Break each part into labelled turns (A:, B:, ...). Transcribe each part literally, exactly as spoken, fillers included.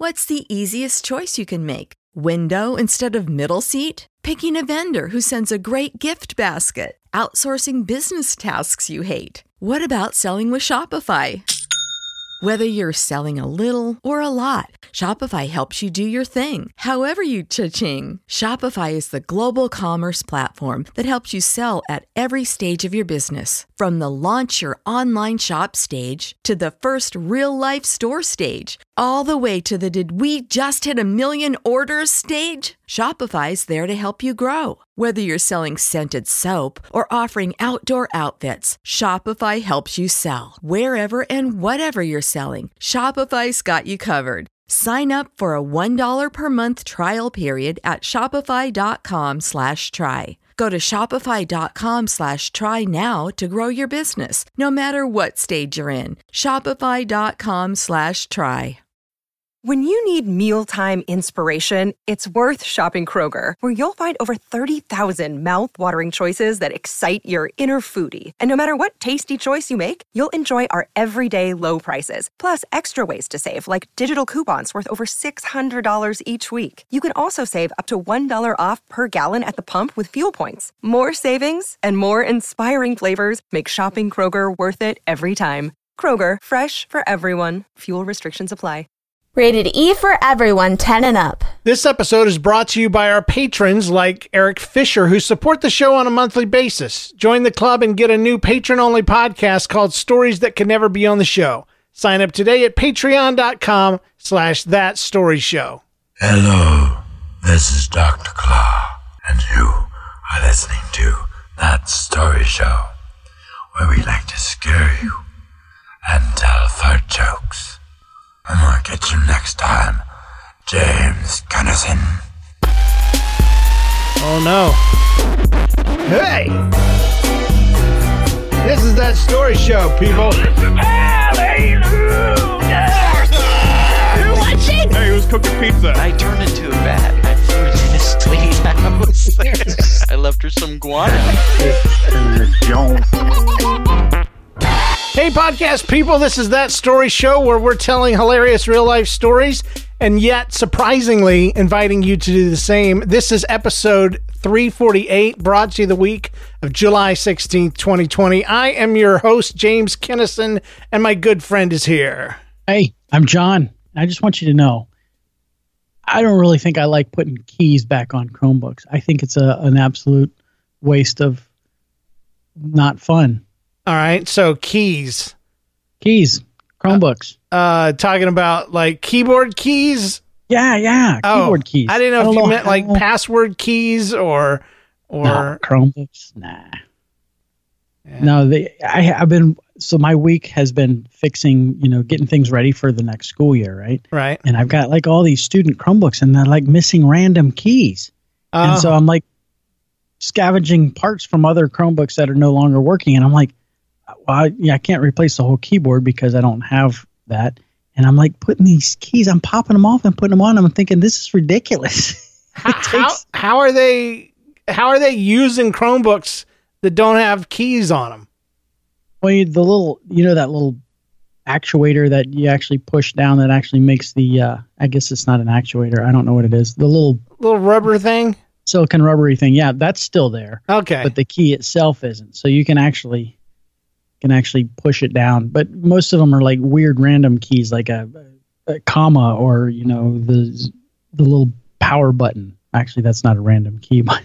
A: What's the easiest choice you can make? Window instead of middle seat? Picking a vendor who sends a great gift basket? Outsourcing business tasks you hate? What about selling with Shopify? Whether you're selling a little or a lot, Shopify helps you do your thing, however you cha-ching. Shopify is the global commerce platform that helps you sell at every stage of your business. From the launch your online shop stage to the first real-life store stage, all the way to the did we just hit a million orders stage. Shopify's there to help you grow. Whether you're selling scented soap or offering outdoor outfits, Shopify helps you sell. Wherever and whatever you're selling, Shopify's got you covered. Sign up for a one dollar per month trial period at shopify.com slash try. Go to shopify.com slash try now to grow your business, no matter what stage you're in. Shopify.com slash try.
B: When you need mealtime inspiration, it's worth shopping Kroger, where you'll find over thirty thousand mouth-watering choices that excite your inner foodie. And no matter what tasty choice you make, you'll enjoy our everyday low prices, plus extra ways to save, like digital coupons worth over six hundred dollars each week. You can also save up to one dollar off per gallon at the pump with fuel points. More savings and more inspiring flavors make shopping Kroger worth it every time. Kroger, fresh for everyone. Fuel restrictions apply.
C: Rated E for everyone, ten and up.
D: This episode is brought to you by our patrons like Eric Fisher, who support the show on a monthly basis. Join the club and get a new patron-only podcast called Stories That Can Never Be on the Show. Sign up today at patreon.com slash that story show.
E: Hello, this is Doctor Claw, and you are listening to That Story Show, where we like to scare you and tell fart jokes. And we'll get you next time, James Gunnison.
D: Oh no. Hey! This is That Story Show, people.
F: Hallelujah! You're watching?
G: Hey, who's cooking pizza?
H: I turned into a bat. I flew into this lady's house. I left her some guano.
D: Hey, podcast people, this is That Story Show, where we're telling hilarious real-life stories and yet, surprisingly, inviting you to do the same. This is episode three forty-eight, brought to you the week of July sixteenth, twenty twenty. I am your host, James Kinnison, and my good friend is here.
I: Hey, I'm John. I just want you to know, I don't really think I like putting keys back on Chromebooks. I think it's a an absolute waste of not fun.
D: All right, so keys.
I: Keys. Chromebooks.
D: Uh, uh, talking about, like, keyboard keys?
I: Yeah, yeah, keyboard
D: oh,
I: keys.
D: I didn't know
I: I
D: if you
I: know
D: meant,
I: how...
D: like, password keys or... or
I: no, Chromebooks? Nah.
D: Yeah.
I: No, they, I, I've been... So my week has been fixing, you know, getting things ready for the next school year, right?
D: Right.
I: And I've got, like, all these student Chromebooks, and they're, like, missing random keys. Oh. And so I'm, like, scavenging parts from other Chromebooks that are no longer working, and I'm like, well, I, yeah, I can't replace the whole keyboard because I don't have that. And I'm like putting these keys, I'm popping them off and putting them on. I'm thinking, this is ridiculous.
D: how,
I: takes-
D: how, how are they, how are they using Chromebooks that don't have keys on them?
I: Well, you, the little, you know, that little actuator that you actually push down that actually makes the, uh, I guess it's not an actuator. I don't know what it is. The little,
D: little rubber thing,
I: silicon rubbery thing. Yeah, that's still there.
D: Okay.
I: But the key itself isn't. So you can actually, can actually push it down, but most of them are like weird random keys, like a, a comma or, you know, the the little power button. Actually, that's not a random key, but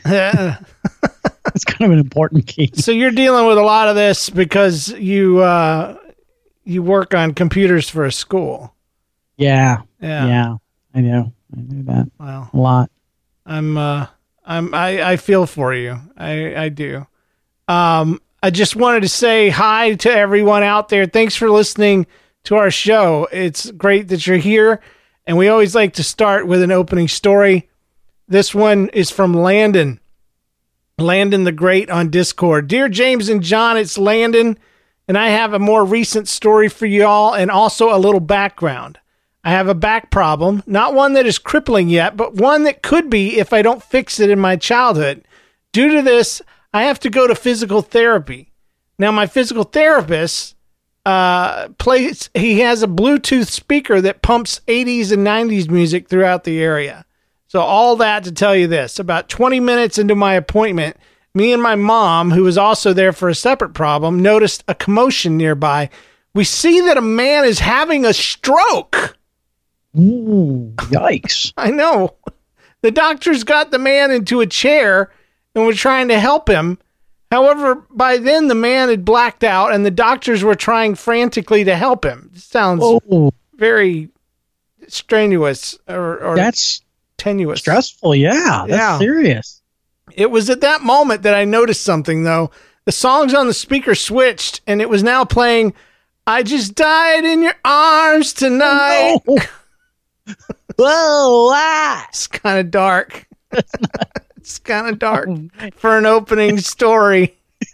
I: it's kind of an important key.
D: So you're dealing with a lot of this because you uh, you work on computers for a school.
I: Yeah,
D: yeah,
I: yeah. I know, I knew that.
D: Well,
I: a lot.
D: I'm uh, I'm I, I feel for you. I I do. Um. I just wanted to say hi to everyone out there. Thanks for listening to our show. It's great that you're here. And we always like to start with an opening story. This one is from Landon. Landon the Great on Discord. Dear James and John, it's Landon. And I have a more recent story for y'all and also a little background. I have a back problem, not one that is crippling yet, but one that could be if I don't fix it in my childhood. Due to this, I have to go to physical therapy. Now, my physical therapist uh, plays. He has a Bluetooth speaker that pumps eighties and nineties music throughout the area. So all that to tell you this: about twenty minutes into my appointment, me and my mom, who was also there for a separate problem, noticed a commotion nearby. We see that a man is having a stroke.
I: Ooh, yikes!
D: I know. The doctors got the man into a chair and were trying to help him. However, by then the man had blacked out and the doctors were trying frantically to help him. It sounds oh. very strenuous or, or
I: that's
D: tenuous.
I: Stressful, yeah. That's
D: yeah.
I: serious.
D: It was at that moment that I noticed something, though. The songs on the speaker switched and it was now playing I Just Died in Your Arms Tonight.
I: Oh, no. Whoa, ah.
D: It's kind of dark. It's kind of dark for an opening story.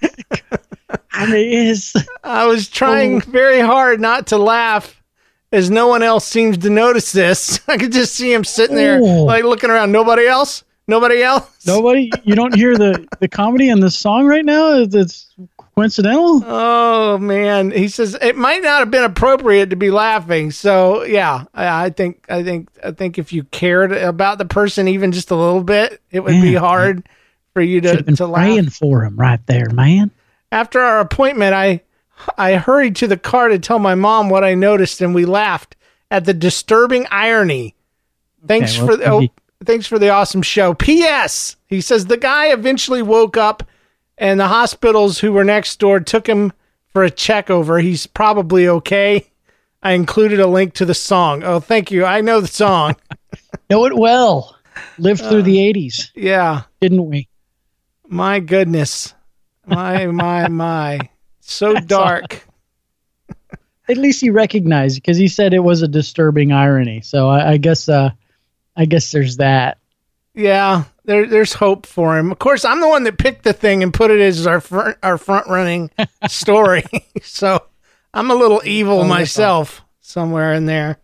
I: It is.
D: I was trying oh. very hard not to laugh as no one else seems to notice this. I could just see him sitting there oh. like looking around. Nobody else? Nobody else?
I: Nobody? You don't hear the, the comedy in the song right now? It's coincidental?
D: Oh, man. He says it might not have been appropriate to be laughing. So, yeah, I, I think I think I think if you cared about the person even just a little bit, it would man, be hard man. for you to,
I: been
D: to
I: praying
D: laugh.
I: for him right there, man.
D: After our appointment, I I hurried to the car to tell my mom what I noticed, and we laughed at the disturbing irony. Thanks okay, well, for the, oh, thanks for the awesome show. P S. He says the guy eventually woke up, and the hospitals who were next door took him for a check over. He's probably okay. I included a link to the song. Oh, thank you. I know the song.
I: Know it well. Lived through uh, the eighties.
D: Yeah.
I: Didn't we?
D: My goodness. My, my, my. So That's dark.
I: All. At least he recognized, because he said it was a disturbing irony. So I, I guess uh, I guess there's that.
D: Yeah, there, there's hope for him. Of course, I'm the one that picked the thing and put it as our front, our front running story. So I'm a little evil oh, myself somewhere in there.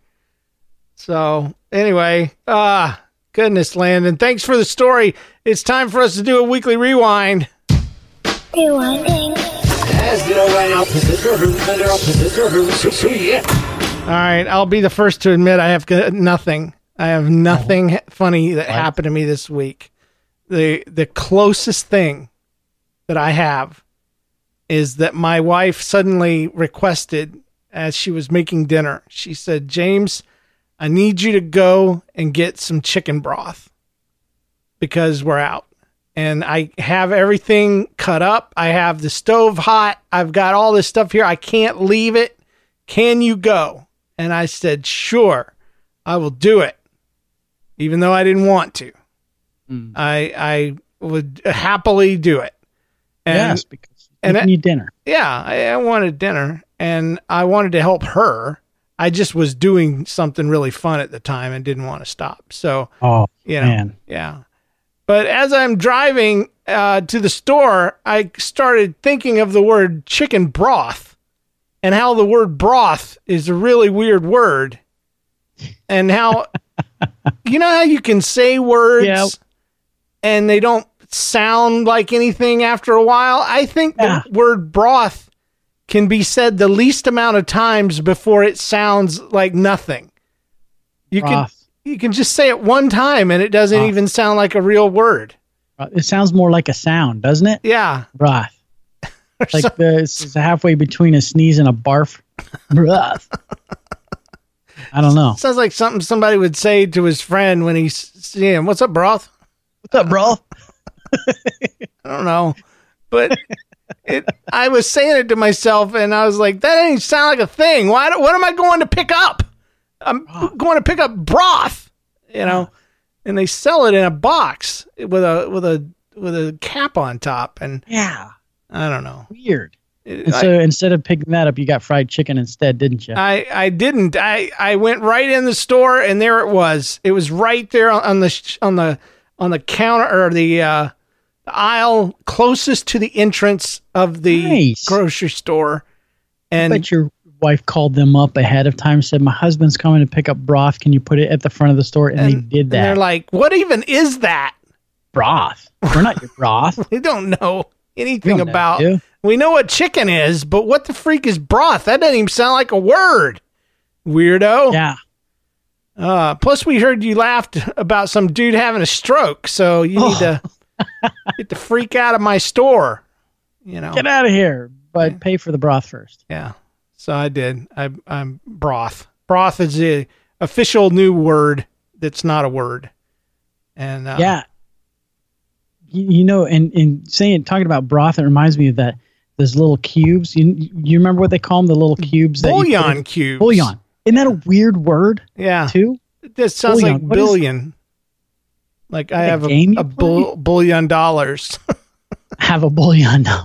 D: So anyway, ah, uh, goodness, Landon, thanks for the story. It's time for us to do a weekly rewind.
C: Rewinding.
D: All right, I'll be the first to admit I have nothing. I have nothing funny that happened to me this week. The the closest thing that I have is that my wife suddenly requested, as she was making dinner, she said, James, I need you to go and get some chicken broth because we're out. And I have everything cut up. I have the stove hot. I've got all this stuff here. I can't leave it. Can you go? And I said, sure, I will do it. Even though I didn't want to, mm. I I would happily do it. And,
I: yes, because you need dinner.
D: Yeah, I, I wanted dinner, and I wanted to help her. I just was doing something really fun at the time and didn't want to stop. So,
I: oh,
D: you know,
I: man.
D: yeah. But as I'm driving uh, to the store, I started thinking of the word chicken broth and how the word broth is a really weird word, and how. You know how you can say words yep. and they don't sound like anything after a while? I think yeah. the word broth can be said the least amount of times before it sounds like nothing. You broth. can you can just say it one time and it doesn't broth. even sound like a real word.
I: It sounds more like a sound, doesn't it?
D: Yeah.
I: Broth. Like so, the, it's halfway between a sneeze and a barf. Broth. I don't know.
D: Sounds like something somebody would say to his friend when he's seeing him. What's up, broth?
I: What's up, broth?
D: I don't know. But it, I was saying it to myself, and I was like, that ain't sound like a thing. Why? Do, what am I going to pick up? I'm broth. going to pick up broth, you know? And they sell it in a box with a with a with a cap on top. And
I: yeah,
D: I don't know.
I: Weird. And so I, instead of picking that up, you got fried chicken instead, didn't you?
D: I, I didn't. I, I went right in the store, and there it was. It was right there on the on the on the counter or the, uh, the aisle closest to the entrance of the nice. grocery store. And
I: I bet your wife called them up ahead of time, said, "My husband's coming to pick up broth. Can you put it at the front of the store?" And, and they did that.
D: And they're like, "What even is that?"
I: Broth. We're not your broth.
D: We don't know. anything
I: You don't know,
D: about.
I: do you?
D: We know what chicken is, but what the freak is broth? That doesn't even sound like a word. Weirdo.
I: Yeah.
D: Uh, plus, we heard you laughed about some dude having a stroke, so you need
I: Oh.
D: to get the freak out of my store. You know,
I: Get out of here, but pay for the broth first.
D: yeah. So I did. I, I'm broth. Broth is the official new word that's not a word. And uh,
I: Yeah. You, you know, and, and saying, talking about broth, it reminds me of that, those little cubes. You, you remember what they call them? The little cubes? that you put
D: bouillon
I: in-
D: cubes.
I: Bouillon. Isn't that a weird word,
D: Yeah.
I: too?
D: This sounds
I: Bouillon.
D: like
I: What is-
D: billion. Like I
I: Like a
D: have a,
I: game you
D: a
I: play?
D: bull, billion dollars.
I: Have a bouillon dollar.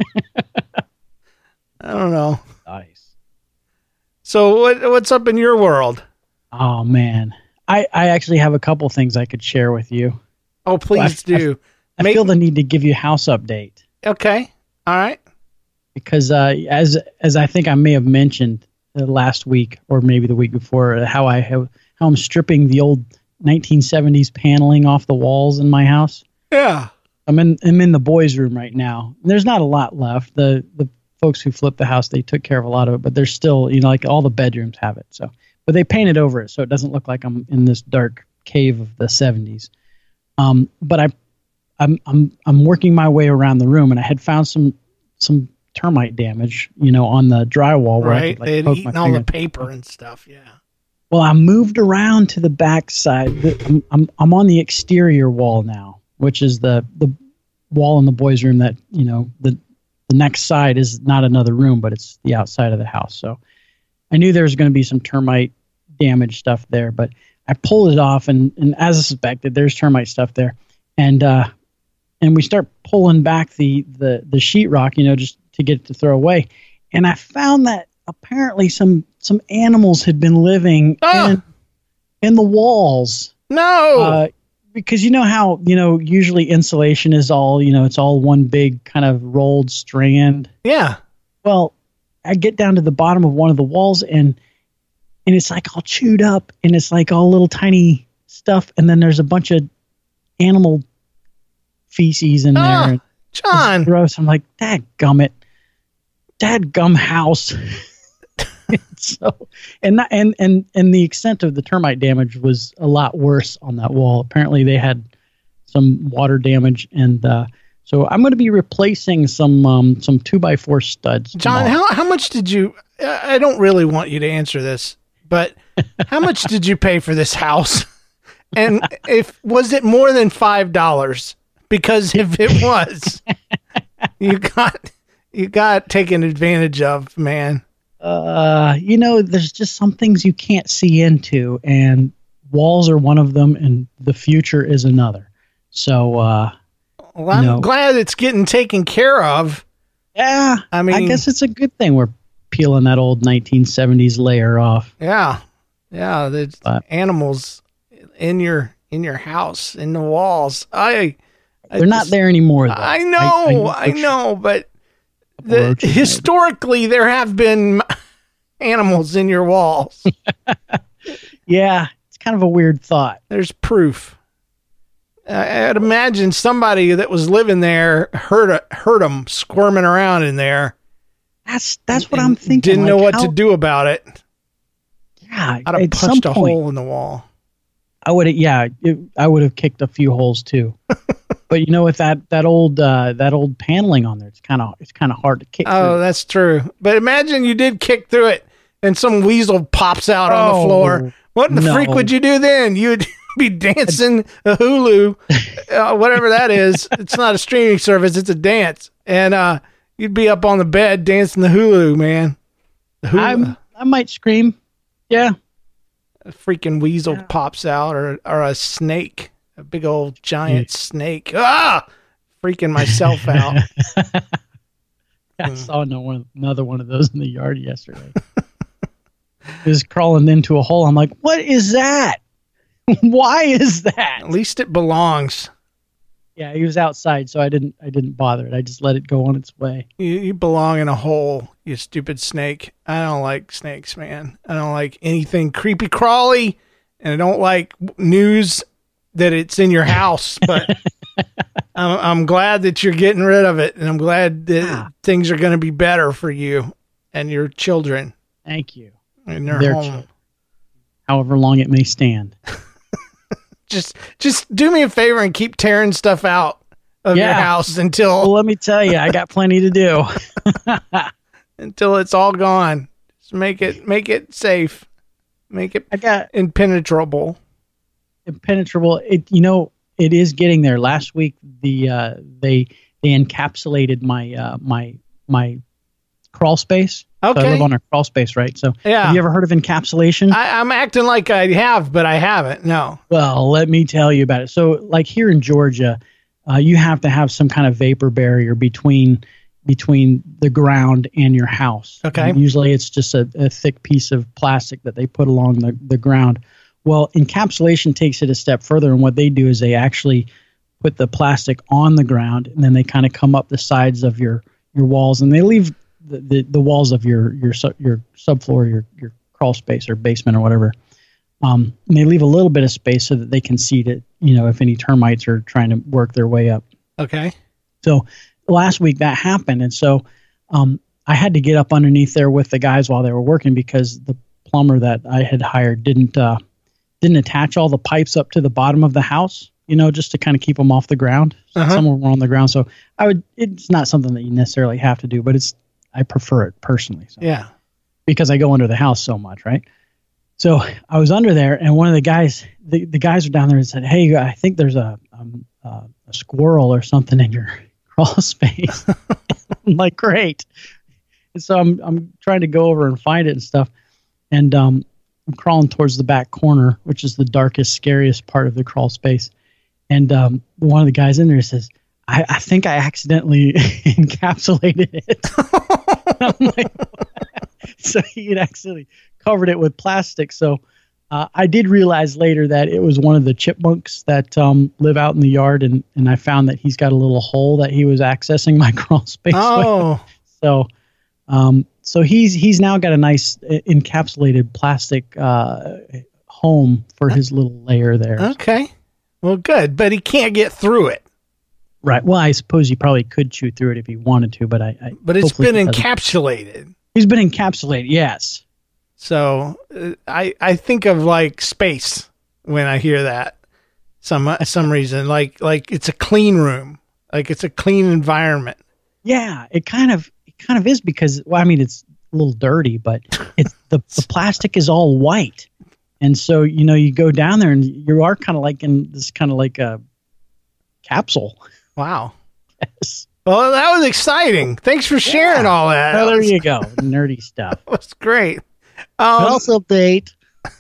D: I don't know.
I: Nice.
D: So what what's up in your world?
I: Oh, man. I, I actually have a couple things I could share with you.
D: Oh, please
I: I- I-
D: do.
I: I
D: Make-
I: feel the need to give you a house update.
D: Okay. All right.
I: Because uh, as as I think I may have mentioned uh, last week or maybe the week before, uh, how I have how I'm stripping the old nineteen seventies paneling off the walls in my house.
D: Yeah.
I: I'm in I'm in the boys' room right now. There's not a lot left. The the folks who flipped the house, they took care of a lot of it, but there's still, you know, like all the bedrooms have it. So, but they painted over it so it doesn't look like I'm in this dark cave of the seventies. Um, but I I'm I'm I'm working my way around the room, and I had found some some termite damage, you know, on the drywall where I
D: Right.
I: could, like,
D: They had
I: poke my
D: eaten all the
I: finger.
D: paper and stuff. Yeah.
I: Well, I moved around to the back side. The- I'm, I'm I'm on the exterior wall now, which is the the wall in the boys' room that, you know, the the next side is not another room, but it's the outside of the house. So I knew there was going to be some termite damage stuff there, but I pulled it off, and, and as I suspected, there's termite stuff there. And uh, and we start pulling back the, the, the sheetrock, you know, just to get it to throw away. And I found that apparently some some animals had been living
D: Ah!
I: in in the walls.
D: No.
I: Uh, because you know how, you know, usually insulation is all, you know, it's all one big kind of rolled strand.
D: yeah.
I: Well, I get down to the bottom of one of the walls, and and it's like all chewed up, and it's like all little tiny stuff, and then there's a bunch of animal feces in
D: Ah,
I: there.
D: John.
I: It's gross. I'm like, dadgummit. Dadgum house. So, and that, and and and the extent of the termite damage was a lot worse on that wall. Apparently, they had some water damage, and uh, so I'm going to be replacing some um, some two by four studs.
D: John,
I: tomorrow.
D: how how much did you? I I don't really want you to answer this, but how much did you pay for this house? And if was it more than five dollars? Because if it was, you got you got taken advantage of, man.
I: Uh, you know, there's just some things you can't see into, and walls are one of them, and the future is another. So, uh,
D: Well, I'm
I: No.
D: glad it's getting taken care of.
I: yeah,
D: I mean-
I: I guess it's a good thing we're peeling that old nineteen seventies layer off.
D: Yeah, yeah. The
I: But-
D: animals in your in your house in the walls. I. I
I: They're not
D: just-
I: there anymore, though.
D: I know, I,
I: for sure.
D: know, but the,
I: roaches, maybe.
D: historically there have been animals in your walls.
I: Yeah, it's kind of a weird thought.
D: There's proof. I- I'd imagine somebody that was living there heard a, heard them squirming around in there.
I: That's that's what
D: and
I: I'm thinking.
D: Didn't know
I: like,
D: what
I: how-
D: to do about it.
I: Yeah,
D: I'd have
I: at some
D: punched a
I: point,
D: hole in the wall.
I: I would have. Yeah, it, I would have kicked a few holes too. But you know, with that that old uh, that old paneling on there, it's kind of it's kind of hard to kick.
D: Oh,
I: through.
D: that's true. But imagine you did kick through it and some weasel pops out on the
I: Oh,
D: floor. What in the
I: no.
D: freak would you do then? You'd be dancing a Hulu, uh, whatever that is. It's not a streaming service, it's a dance. And uh, you'd be up on the bed dancing the Hulu, man. The Hulu,
I: I'm, I might scream. Yeah,
D: a freaking weasel
I: Yeah.
D: pops out, or, or a snake, a big old giant snake. Ah! Freaking myself out.
I: I saw no one, another one of those in the yard yesterday. He was crawling into a hole. I'm like, what is that? Why is that?
D: At least it belongs.
I: Yeah, he was outside, so I didn't I didn't bother it. I just let it go on its way.
D: You, you belong in a hole, you stupid snake. I don't like snakes, man. I don't like anything creepy crawly, and I don't like news that it's in your house. But I'm, I'm glad that you're getting rid of it, and I'm glad that
I: Ah.
D: things are going to be better for you and your children
I: Thank you.
D: and their
I: Their
D: home.
I: children. However long it may stand.
D: Just, just do me a favor and keep tearing stuff out of your
I: Yeah.
D: house until
I: Well, let me tell you, I got plenty to do.
D: until it's all gone. Just make it, make it safe, make it
I: I got
D: impenetrable.
I: impenetrable. It, you know, it is getting there. Last week, the uh, they they encapsulated my uh, my my crawl space. So
D: Okay.
I: I live on a crawl space, right? So
D: Yeah.
I: have you ever heard of encapsulation?
D: I, I'm acting like I have, but I haven't. No.
I: Well, let me tell you about it. So, like here in Georgia, uh, you have to have some kind of vapor barrier between between the ground and your house.
D: Okay.
I: And usually, it's just a, a thick piece of plastic that they put along the, the ground. Well, encapsulation takes it a step further, and what they do is they actually put the plastic on the ground, and then they kind of come up the sides of your your walls, and they leave the, the, the walls of your your su- your subfloor, your your crawl space or basement or whatever. Um, and they leave a little bit of space so that they can seed it, you know, if any termites are trying to work their way up.
D: Okay.
I: So last week that happened. And so um, I had to get up underneath there with the guys while they were working because the plumber that I had hired didn't uh, didn't attach all the pipes up to the bottom of the house, you know, just to kind of keep them off the ground.
D: Uh-huh.
I: Some were on the ground. So I would, it's not something that you necessarily have to do, but it's, I prefer it personally. So.
D: Yeah.
I: Because I go under the house so much, right? So I was under there, and one of the guys, the, the guys were down there and said, "Hey, I think there's a um, uh, a squirrel or something in your crawl space." I'm like, great. And so I'm I'm trying to go over and find it and stuff, and um, I'm crawling towards the back corner, which is the darkest, scariest part of the crawl space. And um, one of the guys in there says, I, I think I accidentally encapsulated it. I'm like, so he had actually covered it with plastic. So uh, I did realize later that it was one of the chipmunks that um, live out in the yard, and, and I found that he's got a little hole that he was accessing my crawl space
D: Oh.
I: with. So, um, so he's he's now got a nice uh, encapsulated plastic uh, home for his little lair there.
D: Okay. Well, good, but he can't get through it.
I: Right. Well, I suppose he probably could chew through it if he wanted to, but I. I
D: But it's
I: hopefully
D: been
I: he doesn't.
D: encapsulated.
I: He's been encapsulated. Yes.
D: So uh, I I think of like space when I hear that. Some uh, some reason like like it's a clean room, like it's a clean environment.
I: Yeah, it kind of it kind of is because well, I mean it's a little dirty, but it's the the plastic is all white, and so you know you go down there and you are kind of like in this kind of like a capsule.
D: Wow.
I: Yes.
D: Well, that was exciting. Thanks for sharing
I: Yeah.
D: all that.
I: Well,
D: That
I: there
D: was,
I: you go, nerdy stuff.
D: That's great. Um,
I: Health update.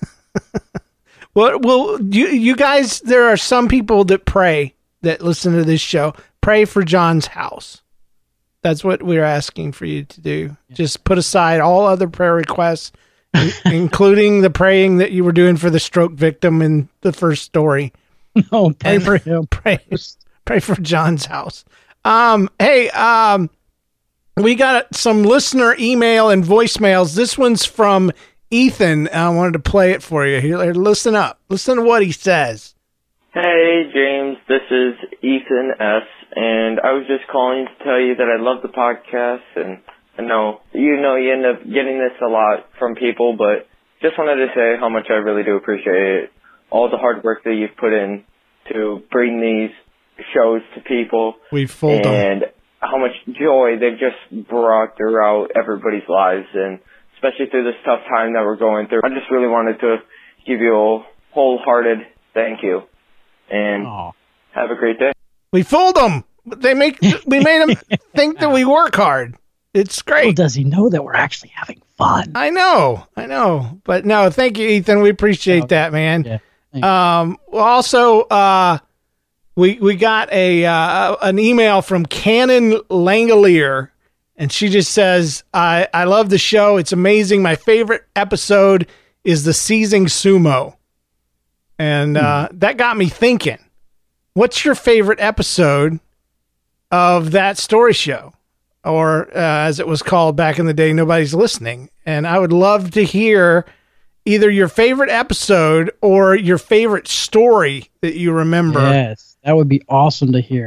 D: well, well, you you guys, there are some people that pray that listen to this show. Pray for John's house. That's what we're asking for you to do. Just put aside all other prayer requests, in- including the praying that you were doing for the stroke victim in the first story.
I: No, pray
D: And
I: for him.
D: Pray, pray for John's house. Um, hey, um, we got some listener email and voicemails. This one's from Ethan. I wanted to play it for you. Here, listen up. Listen to what he says.
G: Hey, James. This is Ethan S. And I was just calling to tell you that I love the podcast. And I know, you know, you end up getting this a lot from people, but just wanted to say how much I really do appreciate it. All the hard work that you've put in to bring these shows to people.
D: We fooled them.
G: And how much joy they've just brought throughout everybody's lives, and especially through this tough time that we're going through. I just really wanted to give you a wholehearted thank you, and
I: Aw.
G: have a great day.
D: We fooled them. They make we made them think that we work hard. It's
I: Well,
D: great.
I: does he know that we're actually having fun?
D: I know, I know, but no, thank you, Ethan. We appreciate
I: Okay.
D: that, man.
I: Yeah. Thank you.
D: Um, also, uh, we we got a uh, an email from Cannon Langolier, and she just says, "I I love the show. It's amazing. My favorite episode is the seizing sumo," and uh, that got me thinking. What's your favorite episode of that story show, or uh, as it was called back in the day, Nobody's Listening? And I would love to hear either your favorite episode or your favorite story that you remember.
I: Yes, that would be awesome to hear.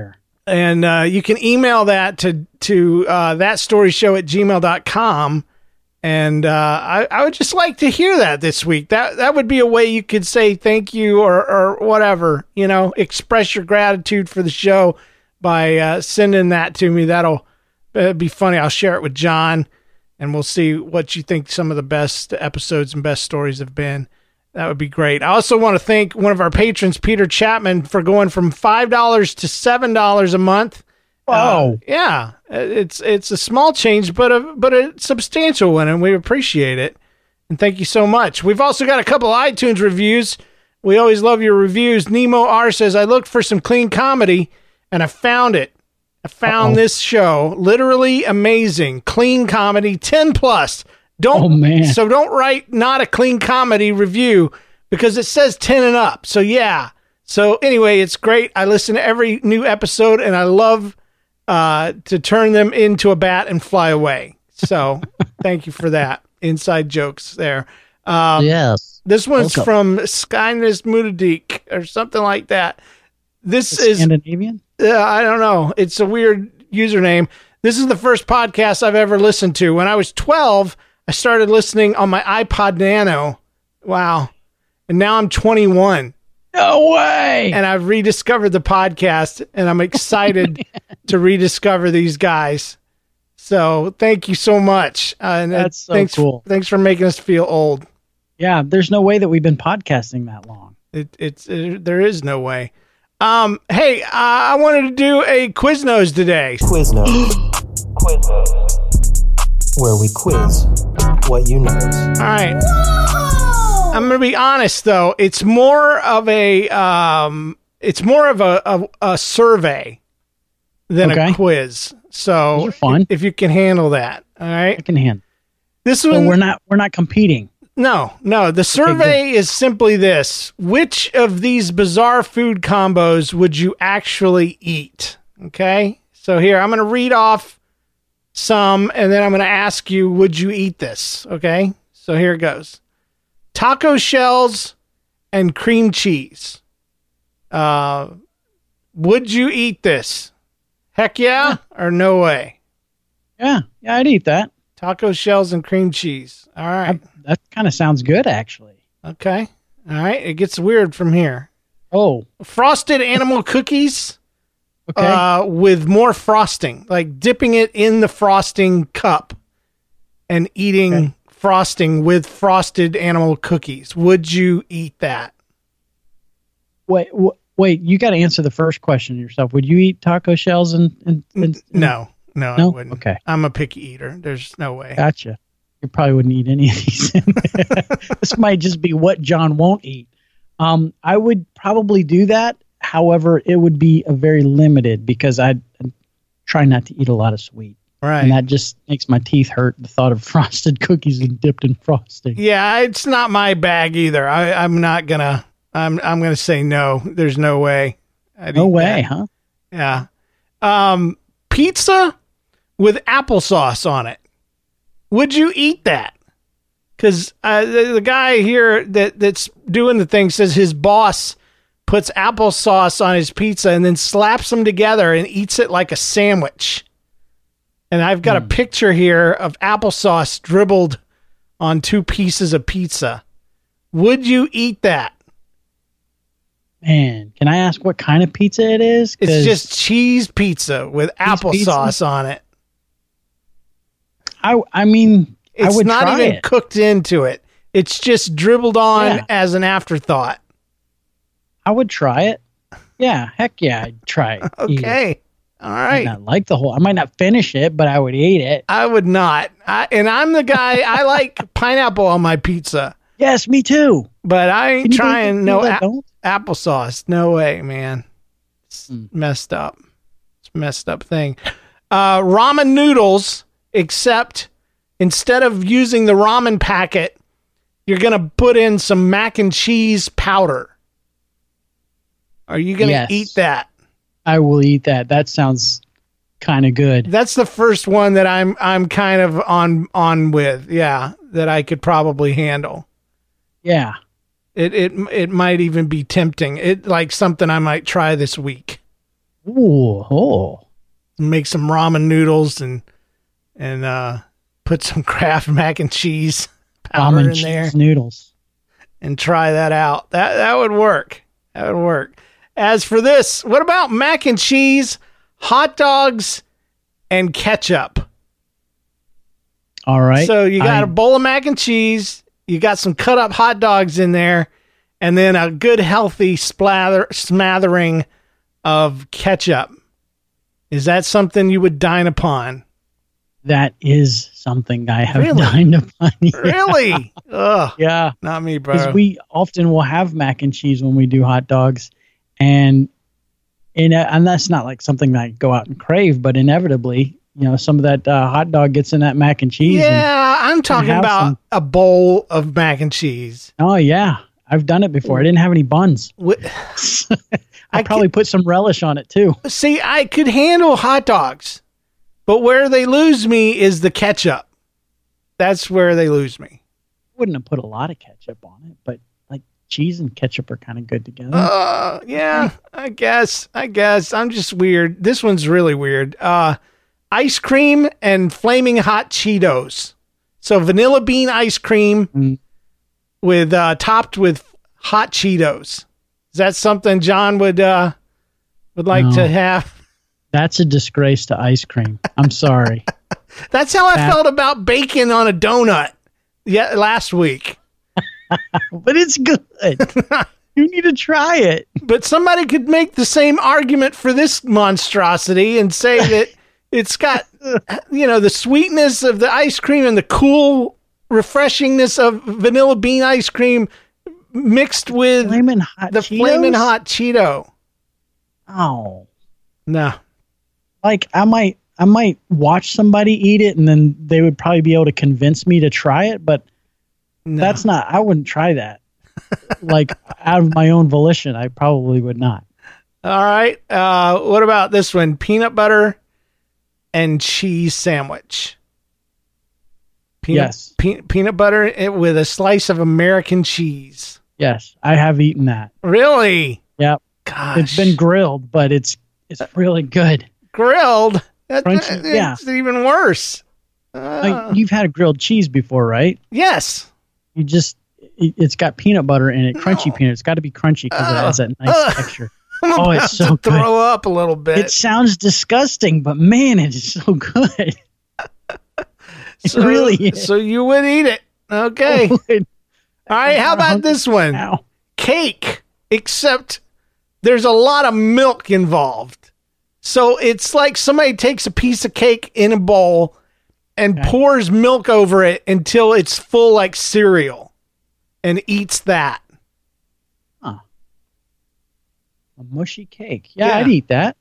D: And uh, you can email that to to uh, that story show at gmail dot com. And uh, I, I would just like to hear that this week. That that would be a way you could say thank you or, or whatever, you know, express your gratitude for the show by uh, sending that to me. That'll uh, be funny. I'll share it with John, and we'll see what you think some of the best episodes and best stories have been. That would be great. I also want to thank one of our patrons, Peter Chapman, for going from five dollars to seven dollars a month.
I: Oh,
D: uh, yeah, it's it's a small change, but a but a substantial one, and we appreciate it. And thank you so much. We've also got a couple iTunes reviews. We always love your reviews. Nemo R says, I looked for some clean comedy, and I found it. I found Uh-oh. this show. Literally amazing. Clean comedy, ten plus. Don't,
I: oh, man.
D: So don't write not a clean comedy review because it says ten and up. So, yeah. So, anyway, it's great. I listen to every new episode, and I love uh, to turn them into a bat and fly away. So, thank you for that. Inside jokes there. Um,
I: yes.
D: This one's
I: Welcome.
D: from Skyness Mudadik or something like that. This is
I: Scandinavian?
D: Uh, I don't know. It's a weird username. This is the first podcast I've ever listened to. When I was twelve, I started listening on my iPod Nano. Wow. And now I'm twenty-one.
I: No way.
D: And I've rediscovered the podcast, and I'm excited oh, to rediscover these guys. So thank you so much. Uh, and
I: That's so
D: thanks,
I: cool.
D: Thanks for making us feel old.
I: Yeah, there's no way that we've been podcasting that long.
D: It, it's it, there is no way. Um, hey, uh, I wanted to do a Quiznos today.
J: Quiznos. Quiznos. Where we quiz what you know.
D: All right. I'm going to be honest, though. It's more of a um, it's more of a, a, a survey than
I: okay.
D: a quiz. So
I: Those are fun.
D: if you can handle that, all right.
I: I can handle.
D: This
I: so
D: one,
I: we're not we're not competing.
D: No, no. The survey okay, is simply this: which of these bizarre food combos would you actually eat? Okay. So here, I'm going to read off some, and then I'm going to ask you, would you eat this? Okay. So here it goes. Taco shells and cream cheese. Uh, would you eat this? Heck yeah, yeah. Or no way?
I: Yeah. Yeah, I'd eat that.
D: Taco shells and cream cheese. All right.
I: I, that kind of sounds good, actually.
D: Okay. All right. It gets weird from here.
I: Oh.
D: Frosted animal cookies.
I: Okay.
D: Uh, with more frosting, like dipping it in the frosting cup and eating okay. frosting with frosted animal cookies. Would you eat that?
I: Wait, w- wait, you got to answer the first question yourself. Would you eat taco shells and, and, and, and
D: no, no,
I: no,
D: I wouldn't.
I: Okay.
D: I'm a picky eater. There's no way.
I: Gotcha. You probably wouldn't eat any of these. This might just be what John won't eat. Um, I would probably do that. However, it would be a very limited because I try not to eat a lot of sweet.
D: Right.
I: And that just makes my teeth hurt, the thought of frosted cookies and dipped in frosting.
D: Yeah, it's not my bag either. I, I'm not going to, I'm I'm going to say no. There's no way. I'd
I: no way,
D: that.
I: huh?
D: Yeah. Um, pizza with applesauce on it. Would you eat that? Because uh, the, the guy here that, that's doing the thing says his boss puts applesauce on his pizza and then slaps them together and eats it like a sandwich. And I've got mm. a picture here of applesauce dribbled on two pieces of pizza. Would you eat that?
I: Man, can I ask what kind of pizza it is?
D: It's just cheese pizza with applesauce on it.
I: I I mean,
D: it's
I: I would
D: not
I: try
D: even
I: it.
D: cooked into it. It's just dribbled on
I: Yeah.
D: as an afterthought.
I: I would try it. Yeah, heck yeah, I'd try it.
D: Okay.
I: Eat it.
D: All
I: I
D: right.
I: might not like the whole. I might not finish it, but I would eat it.
D: I would not. I, and I'm the guy, I like pineapple on my pizza.
I: Yes, me too.
D: But I ain't
I: Can you
D: trying
I: believe
D: no
I: people that
D: a-
I: don't?
D: applesauce. No way, man. It's
I: Mm.
D: messed up. It's a messed up thing. Uh, ramen noodles, except instead of using the ramen packet, you're going to put in some mac and cheese powder. Are you going to
I: Yes.
D: eat that?
I: I will eat that. That sounds kind of good.
D: That's the first one that I'm I'm kind of on on with. Yeah, that I could probably handle.
I: Yeah.
D: It it it might even be tempting. It like something I might try this week.
I: Ooh, oh.
D: Make some ramen noodles and and uh, put some Kraft mac and cheese powder
I: Ramen
D: in
I: cheese
D: there
I: noodles.
D: and try that out. That that would work. That would work. As for this, what about mac and cheese, hot dogs, and ketchup?
I: All right.
D: So you got
I: I,
D: a bowl of mac and cheese, you got some cut up hot dogs in there, and then a good healthy splather smattering of ketchup. Is that something you would dine upon?
I: That is something I have
D: Really?
I: dined upon. Yeah.
D: Really? Ugh.
I: Yeah.
D: Not me, bro.
I: Because we often will have mac and cheese when we do hot dogs, and in and that's not like something that I go out and crave, but inevitably, you know, some of that uh, hot dog gets in that mac and cheese.
D: Yeah, I'm talking
I: have
D: about
I: some-
D: a bowl of mac and cheese.
I: And, oh yeah, I've done it before. I didn't have any buns.
D: Wh-
I: I
D: I
I: probably put some relish on it too.
D: See, I could handle hot dogs, but where they lose me is the ketchup. That's where they lose me.
I: Wouldn't have put a lot of ketchup on it, but like cheese and ketchup are kind of good together.
D: Uh, yeah, I guess. I guess. I'm just weird. This one's really weird. Uh, ice cream and flaming hot Cheetos. So vanilla bean ice cream
I: Mm.
D: with uh, topped with hot Cheetos. Is that something John would uh, would like
I: No.
D: to have?
I: That's a disgrace to ice cream. I'm sorry.
D: That's how I
I: That-
D: felt about bacon on a donut. Yeah, last week.
I: But it's good. You need to try it.
D: But somebody could make the same argument for this monstrosity and say that it's got, you know, the sweetness of the ice cream and the cool refreshingness of vanilla bean ice cream mixed with
I: Flamin' hot
D: the
I: Cheetos?
D: flaming hot Cheeto.
I: Oh,
D: No.
I: like I might, I might watch somebody eat it, and then they would probably be able to convince me to try it. But
D: no.
I: that's not. I wouldn't try that. Like out of my own volition, I probably would not.
D: All right. Uh, what about this one? Peanut butter and cheese sandwich. Peanut,
I: Yes.
D: Pe- peanut butter it- with a slice of American cheese.
I: Yes, I have eaten that.
D: Really?
I: Yep,
D: Gosh.
I: it's been grilled, but it's it's really good.
D: grilled. That,
I: Crunchy,
D: that-
I: yeah.
D: It's even worse. Uh,
I: Like, you've had grilled cheese before, right?
D: yes.
I: You just it, it's got peanut butter in it, crunchy
D: No.
I: peanut. It's got to be crunchy because it
D: Ugh.
I: has that nice
D: Ugh.
I: texture.
D: I'm
I: Oh,
D: about
I: it's so
D: to
I: good.
D: throw up a little bit.
I: It sounds disgusting, but man, it is so good. It
D: so,
I: really is.
D: So you would eat it. Okay. All right. How about this one?
I: Ow.
D: Cake, except there's a lot of milk involved. So it's like somebody takes a piece of cake in a bowl and
I: Okay.
D: pours milk over it until it's full like cereal and eats that.
I: Huh. A mushy cake. Yeah,
D: Yeah.
I: I'd eat that.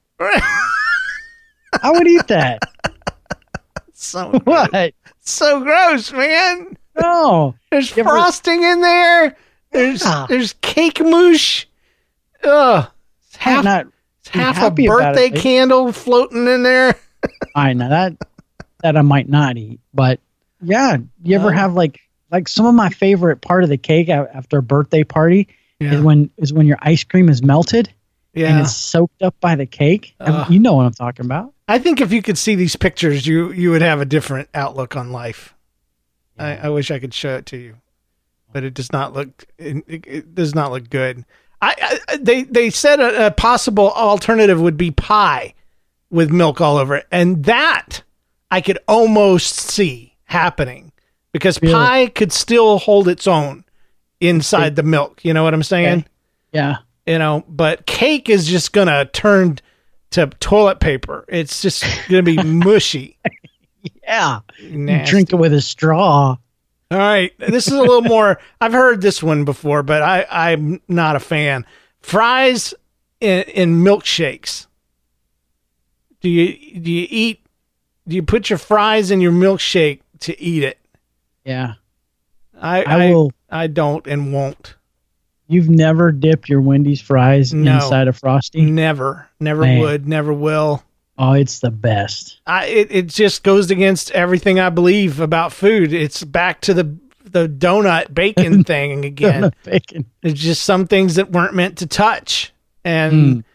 I: I would eat that.
D: So
I: What?
D: so gross, man.
I: No.
D: There's
I: You ever-
D: frosting in there. There's
I: Yeah.
D: there's cake moosh. Ugh. It's
I: I'm
D: half
I: not
D: it's half a
I: happy about
D: birthday
I: it.
D: candle floating in there.
I: All right, now that that I might not eat, but yeah, you ever
D: No.
I: have like like some of my favorite part of the cake a- after a birthday party
D: Yeah.
I: is when is when your ice cream is melted and
D: Yeah.
I: it's soaked up by the cake. I mean,
D: Ugh.
I: you know what I'm talking about.
D: I think if you could see these pictures, you you would have a different outlook on life. I, I wish I could show it to you, but it does not look it, it, it does not look good. I, I they they said a, a possible alternative would be pie with milk all over it, and that I could almost see happening because
I: Really?
D: pie could still hold its own inside the milk. You know what I'm saying?
I: Okay. Yeah.
D: You know, but cake is just gonna turn to toilet paper. It's just gonna be mushy.
I: Yeah. You
D: Nasty.
I: drink it with a straw.
D: All right, this is a little more. I've heard this one before, but I I'm not a fan. Fries in, in milkshakes. Do you do you eat? Do you put your fries in your milkshake to eat it?
I: Yeah.
D: I
I: I
D: I,
I: will-
D: I don't and won't.
I: You've never dipped your Wendy's fries
D: No.
I: inside a Frosty?
D: Never, never
I: Man.
D: would, never will.
I: Oh, it's the best.
D: I it, it just goes against everything I believe about food. It's back to the the donut bacon thing again.
I: Bacon.
D: There's just some things that weren't meant to touch, and
I: Mm.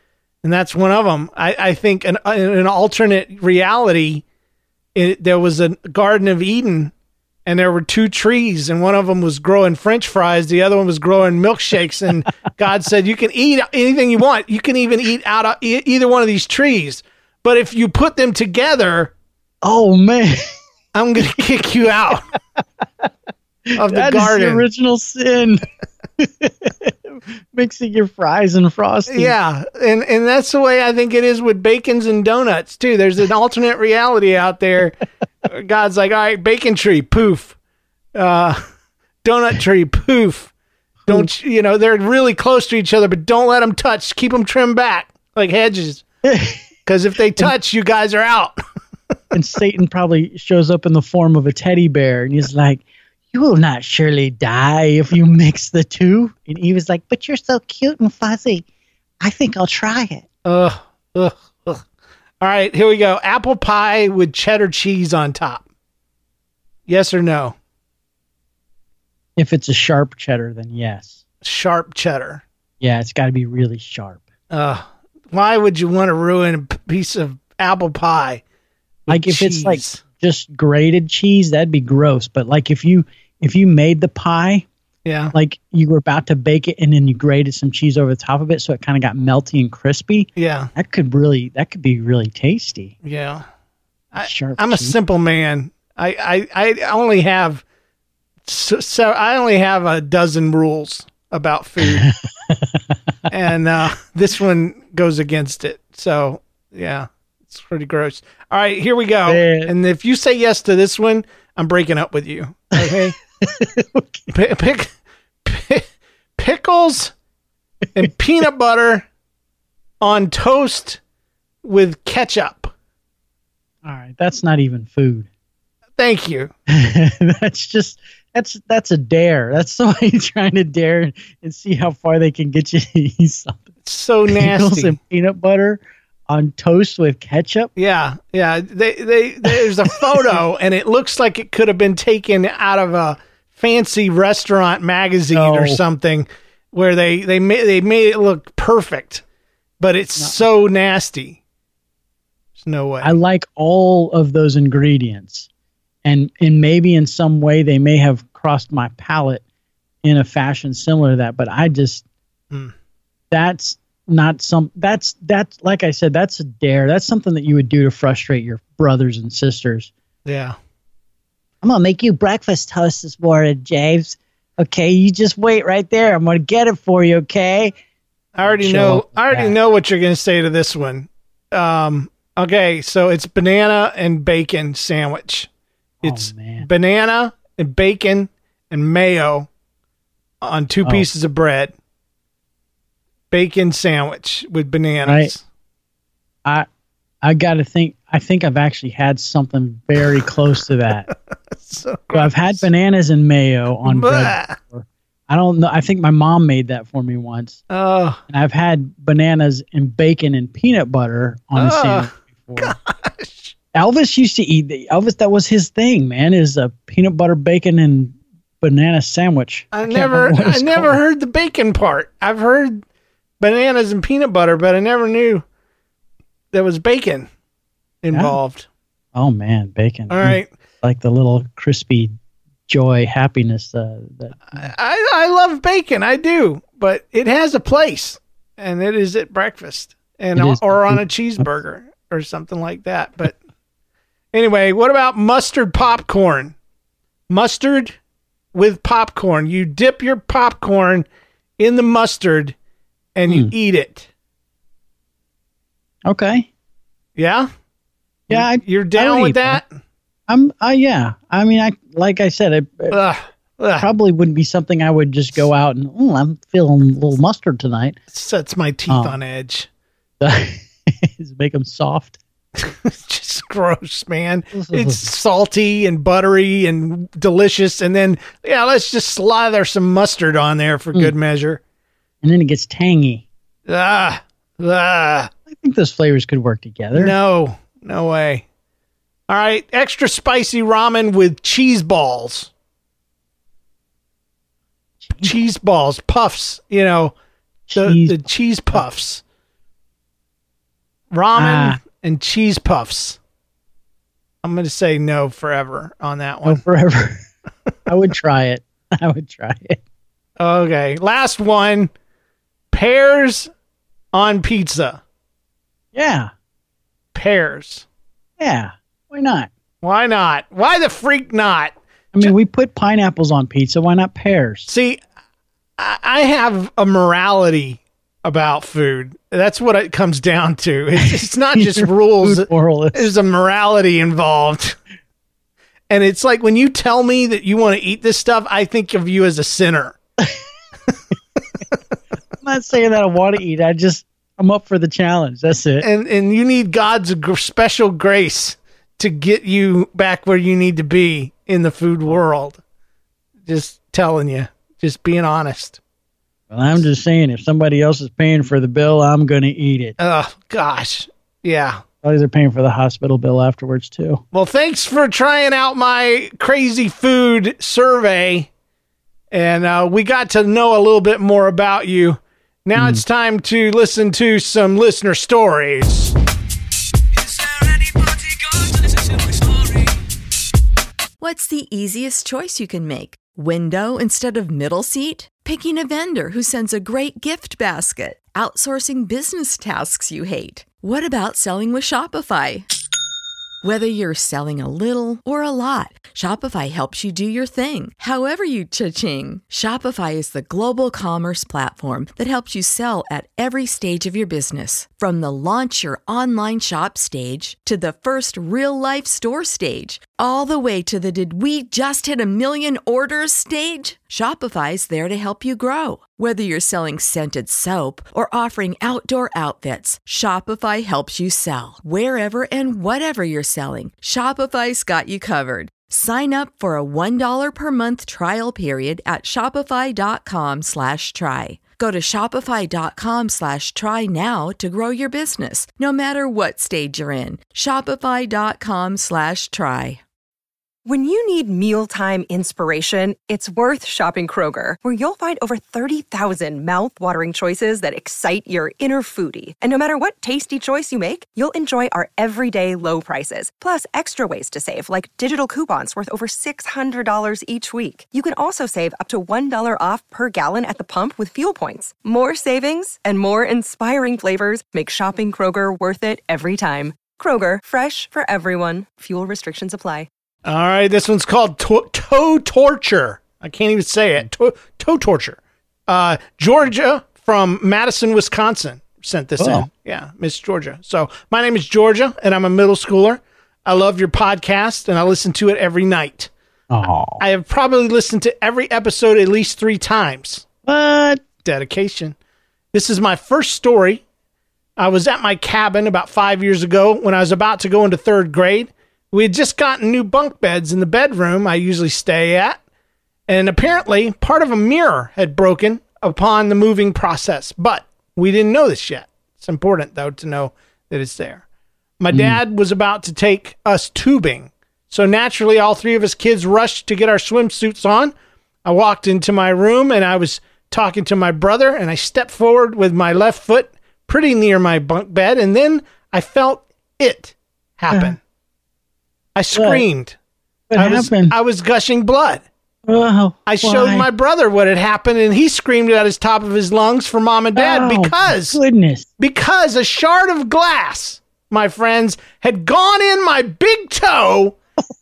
D: and that's one of them. I, I think an, in an alternate reality, it, there was a Garden of Eden, and there were two trees, and one of them was growing French fries, the other one was growing milkshakes, and God said, you can eat anything you want. You can even eat out of e- either one of these trees. But if you put them together,
I: oh, man,
D: I'm going to kick you out of the
I: that
D: garden.
I: Is the original sin. Mixing your fries and frosting.
D: Yeah, and and that's the way I think it is with bacons and donuts too. There's an alternate reality out there. God's like, all right, bacon tree, poof. Uh, donut tree, poof. Don't you know? They're really close to each other, but don't let them touch. Keep them trimmed back like hedges, because if they touch, you guys are out.
I: And Satan probably shows up in the form of a teddy bear, and he's like, you will not surely die if you mix the two. And he was like, but you're so cute and fuzzy. I think I'll try it.
D: Ugh, ugh, ugh. All right, here we go. Apple pie with cheddar cheese on top. Yes or no?
I: If it's a sharp cheddar, then yes.
D: Sharp cheddar.
I: Yeah, it's got to be really sharp.
D: Uh, why would you want to ruin a piece of apple pie?
I: Like if
D: cheese?
I: It's like just grated cheese, that'd be gross. But like if you if you made the pie,
D: yeah,
I: like you were about to bake it and then you grated some cheese over the top of it, so it kind of got melty and crispy.
D: Yeah,
I: that could really that could be really tasty.
D: Yeah, I,
I: Sharp
D: I'm
I: cheese.
D: a simple man. I I, I only have so, so I only have a dozen rules about food, and uh, this one goes against it. So yeah. It's pretty gross. All right, here we go. Man. And if you say yes to this one, I'm breaking up with you. Okay. okay. P- pick, pick, pickles and peanut butter on toast with ketchup.
I: All right, that's not even food.
D: Thank you.
I: that's just that's that's a dare. That's somebody trying to dare and see how far they can get you to eat something.
D: It's so
I: Pickles
D: nasty.
I: And peanut butter on toast with ketchup?
D: Yeah, yeah. They, they, there's a photo, and it looks like it could have been taken out of a fancy restaurant magazine
I: no.
D: or something, where they they made they made it look perfect, but it's no. so nasty. There's no way.
I: I like all of those ingredients, and and maybe in some way they may have crossed my palate in a fashion similar to that, but I just mm. that's. Not some that's that's like I said, that's a dare. That's something that you would do to frustrate your brothers and sisters.
D: Yeah.
I: I'm gonna make you breakfast toast this morning, James. Okay, you just wait right there. I'm gonna get it for you, okay?
D: I already know I already that. know what you're gonna say to this one. Um okay, so it's banana and bacon sandwich. It's
I: oh,
D: banana and bacon and mayo on two oh. pieces of bread. Bacon sandwich with bananas.
I: I, I, I got to think. I think I've actually had something very close to that. so, so I've had bananas and mayo on bread before. I don't know. I think my mom made that for me once.
D: Oh.
I: And I've had bananas and bacon and peanut butter on a
D: oh,
I: sandwich before.
D: Gosh.
I: Elvis used to eat the, Elvis. That was his thing, man. Is a peanut butter, bacon, and banana sandwich.
D: I, I never, I never called. heard the bacon part. I've heard bananas and peanut butter, but I never knew there was bacon involved.
I: Yeah. Oh man, bacon!
D: All right,
I: like the little crispy joy, happiness. Uh, that
D: I I love bacon, I do, but it has a place, and it is at breakfast, and or, or on a cheeseburger or something like that. But anyway, what about mustard popcorn? Mustard with popcorn. You dip your popcorn in the mustard. And you mm. eat it.
I: Okay.
D: Yeah?
I: Yeah. I,
D: You're down with that?
I: that? I'm, uh, yeah. I mean, I like I said, it, it ugh, ugh. probably wouldn't be something I would just go out and, oh, I'm feeling a little mustard tonight.
D: Sets my teeth um, on edge.
I: Make them soft.
D: It's just gross, man. It's salty and buttery and delicious. And then, yeah, let's just slather some mustard on there for mm. good measure.
I: And then it gets tangy.
D: Ah, ah.
I: I think those flavors could work together.
D: No, no way. All right, extra spicy ramen with cheese balls. Cheese balls, puffs, you know, the, the cheese puffs. Ramen
I: Ah.
D: and cheese puffs. I'm going to say no forever on that
I: No,
D: one.
I: forever. I would try it. I would try it.
D: Okay. Last one. Pears on pizza.
I: Yeah.
D: Pears.
I: Yeah. Why not?
D: Why not? Why the freak not?
I: I mean, we put pineapples on pizza. Why not pears?
D: See, I I have a morality about food. That's what it comes down to. It's, it's not just rules.
I: Food moralist.
D: There's a morality involved. And it's like when you tell me that you want to eat this stuff, I think of you as a sinner.
I: I'm not saying that I want to eat. I just, I'm up for the challenge. That's it.
D: And and you need God's gr- special grace to get you back where you need to be in the food world. Just telling you. Just being honest.
I: Well, I'm just saying, if somebody else is paying for the bill, I'm going to eat it.
D: Oh, gosh. Yeah.
I: Probably they're paying for the hospital bill afterwards, too.
D: Well, thanks for trying out my crazy food survey. And uh, we got to know a little bit more about you. Now mm. it's time to listen to some listener stories.
A: What's the easiest choice you can make? Window instead of middle seat? Picking a vendor who sends a great gift basket? Outsourcing business tasks you hate? What about selling with Shopify? Whether you're selling a little or a lot, Shopify helps you do your thing, however you cha-ching. Shopify is the global commerce platform that helps you sell at every stage of your business. From the launch your online shop stage to the first real-life store stage, all the way to the did we just hit a million orders stage. Shopify's there to help you grow. Whether you're selling scented soap or offering outdoor outfits, Shopify helps you sell. Wherever and whatever you're selling, Shopify's got you covered. Sign up for a one dollar per month trial period at shopify.com slash try. Go to shopify.com slash try now to grow your business, no matter what stage you're in. Shopify.com slash try.
B: When you need mealtime inspiration, it's worth shopping Kroger, where you'll find over thirty thousand mouth-watering choices that excite your inner foodie. And no matter what tasty choice you make, you'll enjoy our everyday low prices, plus extra ways to save, like digital coupons worth over six hundred dollars each week. You can also save up to one dollar off per gallon at the pump with fuel points. More savings and more inspiring flavors make shopping Kroger worth it every time. Kroger, fresh for everyone. Fuel restrictions apply.
D: All right, this one's called to- Toe Torture. I can't even say it. To- toe Torture. Uh, Georgia from Madison, Wisconsin sent this
I: oh.
D: in. Yeah, Miss Georgia. So my name is Georgia, and I'm a middle schooler. I love your podcast, and I listen to it every night.
I: Oh.
D: I have probably listened to every episode at least three times.
I: What?
D: Dedication. This is my first story. I was at my cabin about five years ago when I was about to go into third grade. We had just gotten new bunk beds in the bedroom I usually stay at, and apparently part of a mirror had broken upon the moving process, but we didn't know this yet. It's important, though, to know that it's there. My mm. dad was about to take us tubing, so naturally all three of us kids rushed to get our swimsuits on. I walked into my room, and I was talking to my brother, and I stepped forward with my left foot pretty near my bunk bed, and then I felt it happen. Uh. I screamed.
I: What
D: I was,
I: happened?
D: I was gushing blood.
I: Oh,
D: I showed
I: why?
D: my brother what had happened, and he screamed it at his top of his lungs for mom and dad
I: oh,
D: because,
I: goodness.
D: because a shard of glass, my friends, had gone in my big toe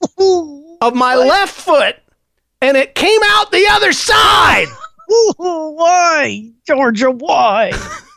D: of my
I: what?
D: left foot, and it came out the other side.
I: Why, Georgia? Why?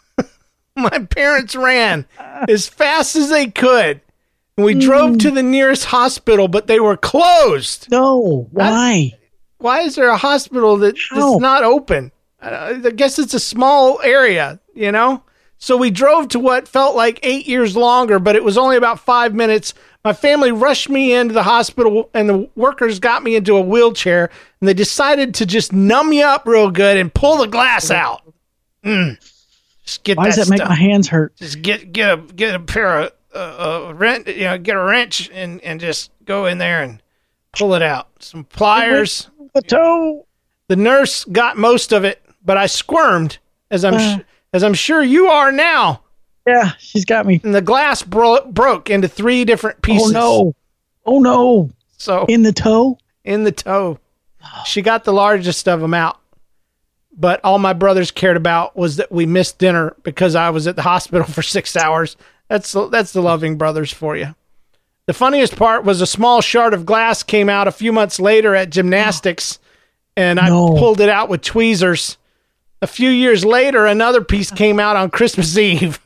D: My parents ran as fast as they could. We mm. drove to the nearest hospital, but they were closed.
I: No, why?
D: I, why is there a hospital that, that's not open? I, I guess it's a small area, you know? So we drove to what felt like eight years longer, but it was only about five minutes. My family rushed me into the hospital, and the workers got me into a wheelchair, and they decided to just numb you up real good and pull the glass out. Mm. Just get
I: why
D: that
I: does that
D: stuff.
I: make my hands hurt?
D: Just get get a get a pair of Uh, uh, rent, you know, get a wrench and, and just go in there and pull it out. Some pliers.
I: The toe.
D: The nurse got most of it, but I squirmed, as I'm uh, sh- as I'm sure you are now.
I: Yeah, she's got me.
D: And the glass bro- broke into three different pieces.
I: Oh, no. Oh, no.
D: So
I: in the toe?
D: In the toe. She got the largest of them out. But all my brothers cared about was that we missed dinner because I was at the hospital for six hours. That's that's the loving brothers for you. The funniest part was a small shard of glass came out a few months later at gymnastics, and I no. pulled it out with tweezers. A few years later, another piece came out on Christmas Eve.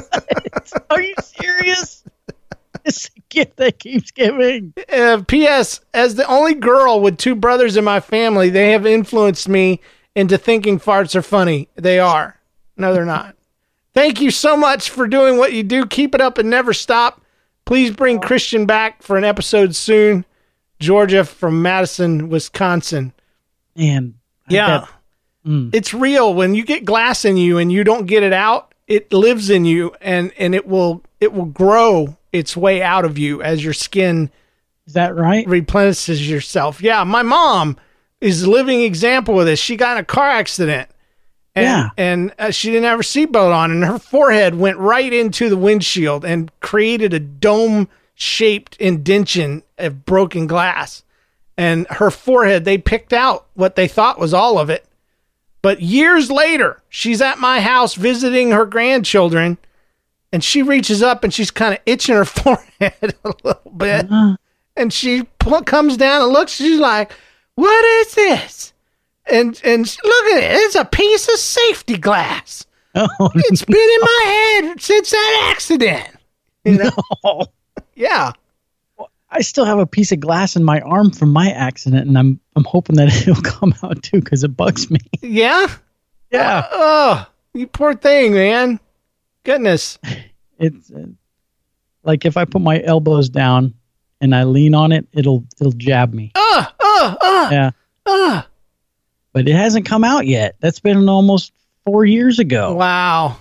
I: Are you serious? It's a gift that keeps giving.
D: Uh, P S. As the only girl with two brothers in my family, they have influenced me into thinking farts are funny. They are. No, they're not. Thank you so much for doing what you do. Keep it up and never stop. Please bring Christian back for an episode soon. Georgia from Madison, Wisconsin.
I: Man.
D: Yeah.
I: Bet. Mm.
D: It's real. When you get glass in you and you don't get it out, it lives in you and, and it will it will grow its way out of you as your skin
I: Is that right?
D: replenishes yourself. Yeah, my mom is a living example of this. She got in a car accident. And,
I: yeah.
D: and uh, she didn't have her seatbelt on, and her forehead went right into the windshield and created a dome-shaped indention of broken glass. And her forehead, they picked out what they thought was all of it. But years later, she's at my house visiting her grandchildren, and she reaches up and she's kind of itching her forehead a little bit. Uh-huh. And she p- comes down and looks, she's like, "What is this?" And and look at it. It's a piece of safety glass.
I: Oh,
D: it's been in my head since that accident. You know?
I: No.
D: Yeah.
I: Well, I still have a piece of glass in my arm from my accident, and I'm I'm hoping that it'll come out too because it bugs me.
D: Yeah?
I: Yeah.
D: Oh, you poor thing, man. Goodness.
I: It's uh, like if I put my elbows down and I lean on it, it'll it'll jab me.
D: Uh, uh, uh.
I: Yeah.
D: Uh.
I: But it hasn't come out yet. That's been almost four years ago.
D: Wow.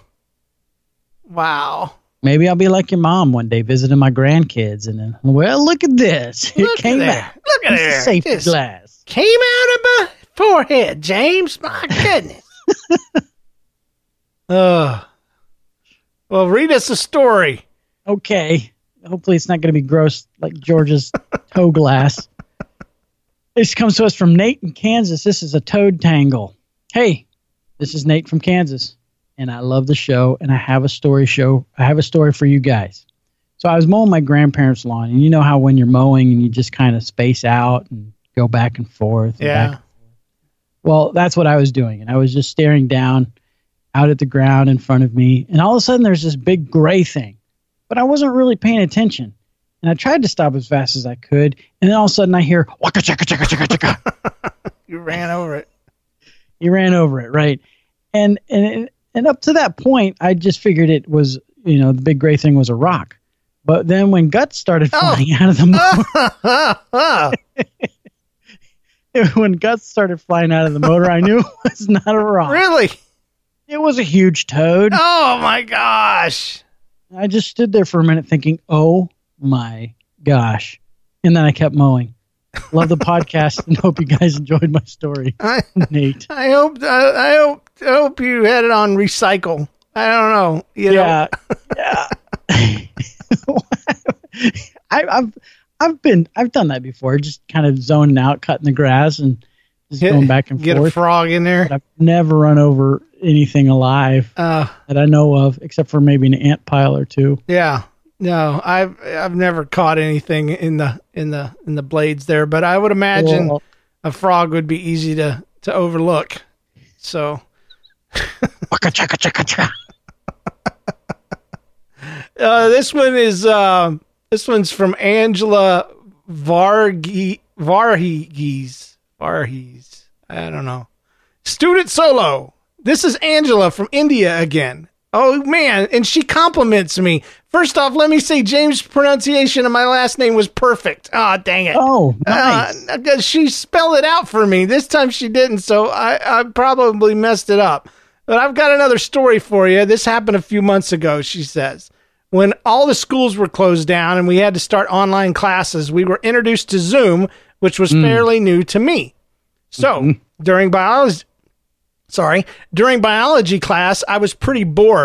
D: Wow.
I: Maybe I'll be like your mom one day visiting my grandkids and then, well, look at this. It
D: Look
I: came
D: at
I: out.
D: Look at it.
I: Safety Just glass.
D: Came out of my forehead, James. My goodness. uh, well, read us a story.
I: Okay. Hopefully it's not going to be gross like George's toe glass. This comes to us from Nate in Kansas. This is a toad tangle. Hey, this is Nate from Kansas, and I love the show, and I have a story show. I have a story for you guys. So I was mowing my grandparents' lawn, and you know how when you're mowing and you just kind of space out and go back and forth. And
D: yeah.
I: Back and forth. Well, that's what I was doing, and I was just staring down out at the ground in front of me, and all of a sudden there's this big gray thing, but I wasn't really paying attention. And I tried to stop as fast as I could, and then all of a sudden I hear, waka chaka chaka chaka chaka.
D: You ran over it.
I: You ran over it, right? And and and up to that point, I just figured it was, you know, the big gray thing was a rock. But then when guts started flying oh. out of the motor, when guts started flying out of the motor, I knew it was not a rock.
D: Really?
I: It was a huge toad.
D: Oh my gosh!
I: I just stood there for a minute thinking, oh my gosh. And then I kept mowing. Love the podcast and hope you guys enjoyed my story.
D: I,
I: Nate.
D: I hope I, I hope I hope you had it on recycle. I don't know. You
I: yeah.
D: know?
I: Yeah. I, I've I've been I've done that before, just kind of zoning out, cutting the grass and just
D: Get,
I: going back and
D: get
I: forth.
D: Get a frog in there.
I: But I've never run over anything alive
D: uh,
I: that I know of, except for maybe an ant pile or two.
D: Yeah. No, I've I've never caught anything in the in the in the blades there, but I would imagine well, a frog would be easy to, to overlook. So uh, this one is uh, this one's from Angela Varghese Varghese Varghese. I don't know. Student solo. This is Angela from India again. Oh, man, and she compliments me. First off, let me say James' pronunciation of my last name was perfect. Ah, oh, dang it.
I: Oh, nice.
D: Uh, she spelled it out for me. This time she didn't, so I, I probably messed it up. But I've got another story for you. This happened a few months ago, she says. When all the schools were closed down and we had to start online classes, we were introduced to Zoom, which was mm. fairly new to me. So, mm-hmm. during biology... Sorry. During biology class, I was pretty bored,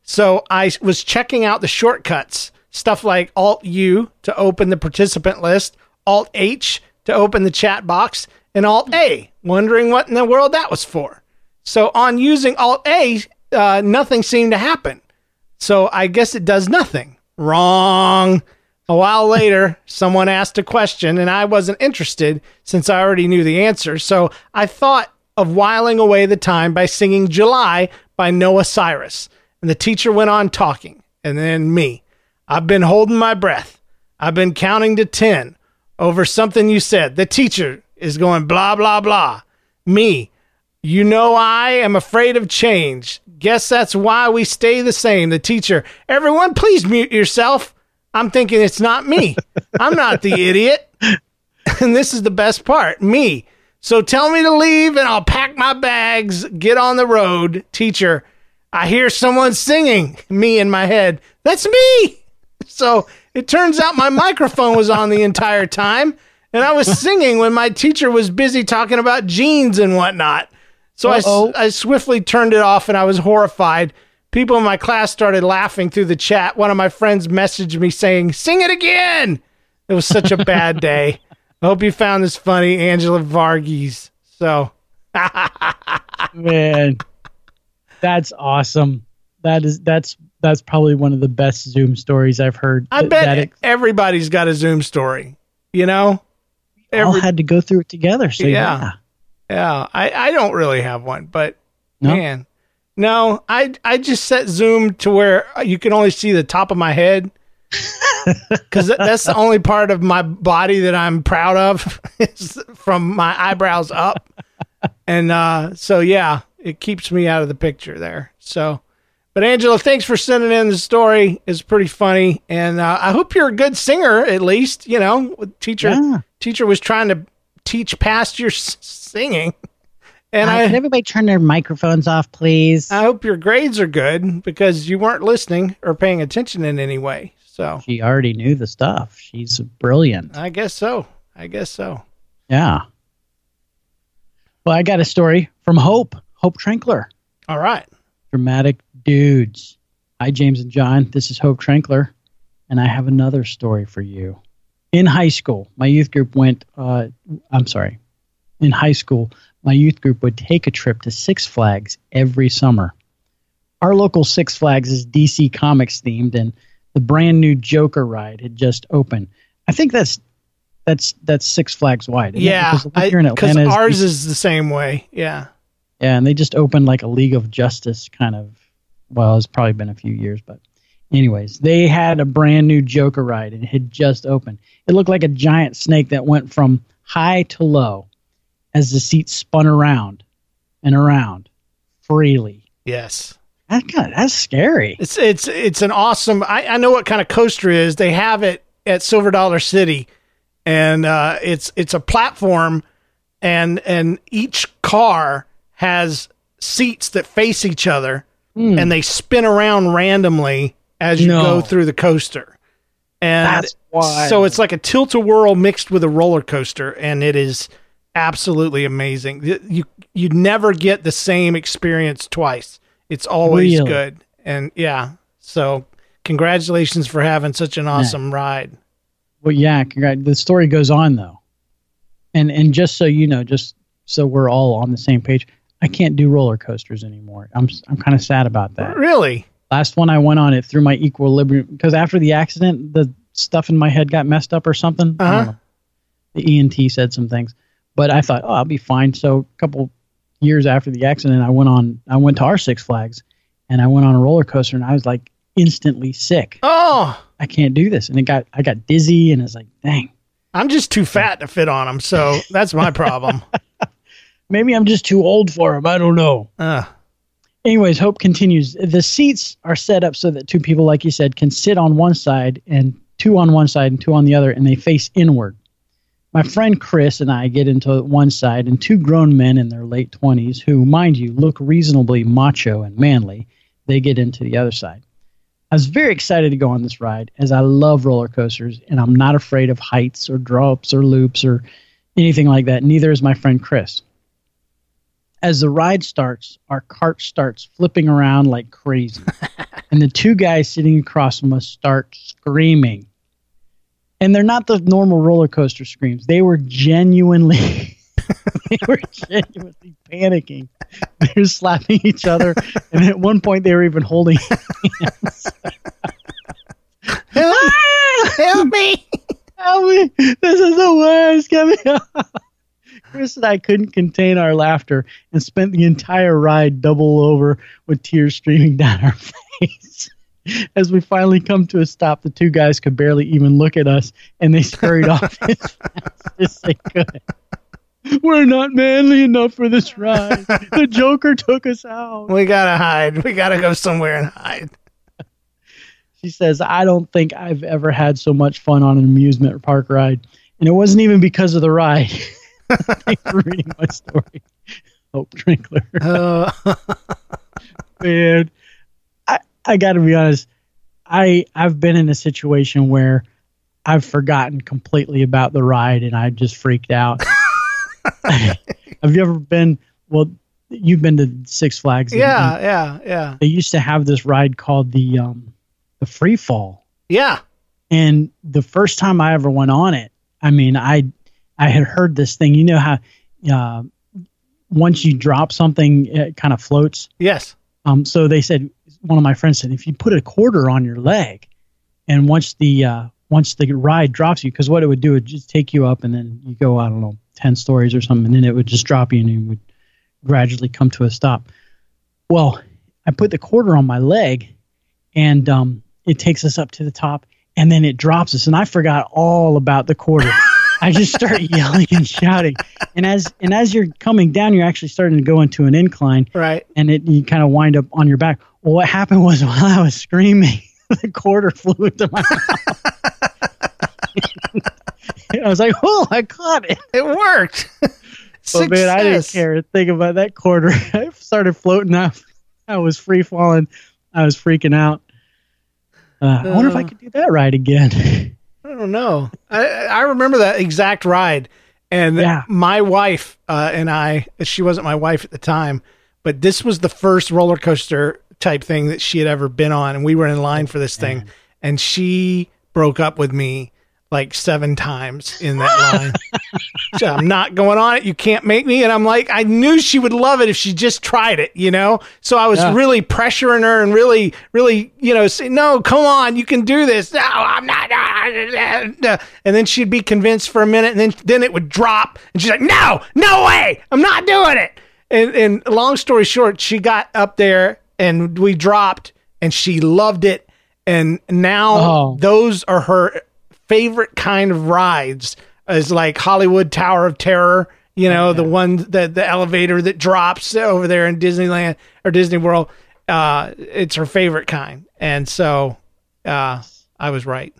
D: So I was checking out the shortcuts, stuff like Alt-U to open the participant list, Alt-H to open the chat box, and Alt-A, wondering what in the world that was for. So on using Alt-A, uh, nothing seemed to happen. So I guess it does nothing. Wrong. A while later, someone asked a question, and I wasn't interested since I already knew the answer. So I thought of whiling away the time by singing July by Noah Cyrus. And the teacher went on talking, and then me. I've been holding my breath. I've been counting to ten over something you said. The teacher is going blah, blah, blah. Me. You know I am afraid of change. Guess that's why we stay the same. The teacher. Everyone, please mute yourself. I'm thinking it's not me. I'm not the idiot. And this is the best part. Me. So tell me to leave and I'll pack my bags, get on the road. Teacher, I hear someone singing. Me in my head. That's me. So it turns out my microphone was on the entire time. And I was singing when my teacher was busy talking about jeans and whatnot. So I, I swiftly turned it off and I was horrified. People in my class started laughing through the chat. One of my friends messaged me saying, sing it again. It was such a bad day. I hope you found this funny, Angela Varghese. So,
I: man, that's awesome. That is, that's, that's probably one of the best Zoom stories I've heard.
D: I bet
I: that ex-
D: everybody's got a Zoom story, you know?
I: Every, all had to go through it together. So yeah.
D: Yeah. yeah. I, I don't really have one, but
I: no?
D: man, no, I, I just set Zoom to where you can only see the top of my head. Because that's the only part of my body that I'm proud of is from my eyebrows up. And uh, so, yeah, it keeps me out of the picture there. So, but Angela, thanks for sending in the story. It's pretty funny. And uh, I hope you're a good singer, at least. You know, teacher
I: yeah.
D: teacher was trying to teach past your s- singing. And
I: uh,
D: I,
I: can everybody turn their microphones off, please?
D: I hope your grades are good because you weren't listening or paying attention in any way. So
I: she already knew the stuff. She's brilliant.
D: I guess so. I guess so.
I: Yeah. Well, I got a story from Hope, Hope Trankler.
D: All right.
I: Dramatic dudes. Hi, James and John. This is Hope Trankler, and I have another story for you. In high school, my youth group went, uh, I'm sorry. In high school, my youth group would take a trip to Six Flags every summer. Our local Six Flags is D C Comics themed, and the brand new Joker ride had just opened. I think that's that's that's Six Flags wide.
D: Yeah, because ours is, is the same way. Yeah,
I: yeah, and they just opened like a League of Justice kind of. Well, it's probably been a few years, but anyways, they had a brand new Joker ride and it had just opened. It looked like a giant snake that went from high to low as the seat spun around and around freely.
D: Yes.
I: That kind of, that's scary.
D: It's it's it's an awesome. I, I know what kind of coaster it is. They have it at Silver Dollar City, and uh, it's it's a platform, and and each car has seats that face each other, mm. and they spin around randomly as you
I: no.
D: go through the coaster. And
I: that's wild.
D: So it's like a tilt-a-whirl mixed with a roller coaster, and it is absolutely amazing. You you never get the same experience twice. It's always
I: really?
D: good. And yeah, so congratulations for having such an awesome yeah. ride.
I: Well, yeah, congrats. The story goes on though. And and just so you know, just so we're all on the same page, I can't do roller coasters anymore. I'm I'm kind of sad about that.
D: Really?
I: Last one I went on, it threw my equilibrium because after the accident, the stuff in my head got messed up or something.
D: Uh-huh.
I: I don't know. The E N T said some things, but I thought, oh, I'll be fine. So a couple years after the accident, I went on, I went to our Six Flags and I went on a roller coaster and I was like instantly sick.
D: Oh,
I: I can't do this. And it got, I got dizzy and I was like, dang.
D: I'm just too fat to fit on them. So that's my problem.
I: Maybe I'm just too old for them. I don't know.
D: Uh.
I: Anyways, Hope continues. The seats are set up so that two people, like you said, can sit on one side and two on one side and two on the other, and they face inward. My friend Chris and I get into one side, and two grown men in their late twenties, who, mind you, look reasonably macho and manly, they get into the other side. I was very excited to go on this ride, as I love roller coasters, and I'm not afraid of heights or drops or loops or anything like that. Neither is my friend Chris. As the ride starts, our cart starts flipping around like crazy. and the two guys sitting across from us start screaming. And they're not the normal roller coaster screams. They were genuinely, they were genuinely panicking. They were slapping each other, and at one point they were even holding hands.
D: Help, help me!
I: Help me! This is the worst. Get me out. Chris and I couldn't contain our laughter and spent the entire ride double over with tears streaming down our face. As we finally come to a stop, the two guys could barely even look at us, and they scurried off as fast as they could. We're not manly enough for this ride. The Joker took us out.
D: We gotta hide. We gotta go somewhere and hide.
I: She says, I don't think I've ever had so much fun on an amusement park ride. And it wasn't even because of the ride. Thanks for reading my story. Hope Drinkler. Uh. Man, I, I got to be honest. I, I've been in a situation where I've forgotten completely about the ride and I just freaked out. Have you ever been, well, you've been to Six Flags.
D: Yeah, and, yeah, yeah.
I: They used to have this ride called the um, the Free Fall.
D: Yeah.
I: And the first time I ever went on it, I mean, I I had heard this thing. You know how uh, once you drop something, it kind of floats?
D: Yes.
I: Um. So they said, one of my friends said, if you put a quarter on your leg, and once the uh, once the ride drops you, because what it would do, it just take you up, and then you go, I don't know, ten stories or something, and then it would just drop you, and you would gradually come to a stop. Well, I put the quarter on my leg, and um, it takes us up to the top, and then it drops us, and I forgot all about the quarter. I just start yelling and shouting, and as and as you're coming down, you're actually starting to go into an incline,
D: right?
I: And it you kind of wind up on your back. Well, what happened was while I was screaming, the quarter flew into my mouth. I was like, "Oh, I caught it!
D: It worked!"
I: Well, man, I didn't care a thing about that quarter. I started floating up. I was free falling. I was freaking out. Uh, uh, I wonder if I could do that ride again.
D: I don't know. I, I remember that exact ride, and
I: yeah.
D: my wife uh, and I. She wasn't my wife at the time, but this was the first roller coaster type thing that she had ever been on, and we were in line for this thing, and she broke up with me like seven times in that line. So I'm not going on it. You can't make me. And I'm like, I knew she would love it if she just tried it, you know? So I was yeah. really pressuring her and really, really, you know, say, no, come on, you can do this. No, I'm not. And then she'd be convinced for a minute, and then, then it would drop. And she's like, no, no way. I'm not doing it. And, and long story short, she got up there and we dropped and she loved it. And now oh. those are her favorite kind of rides, is like Hollywood Tower of Terror, you know, okay. the one that the elevator that drops over there in Disneyland or Disney World. Uh, it's her favorite kind. And so uh, I was right.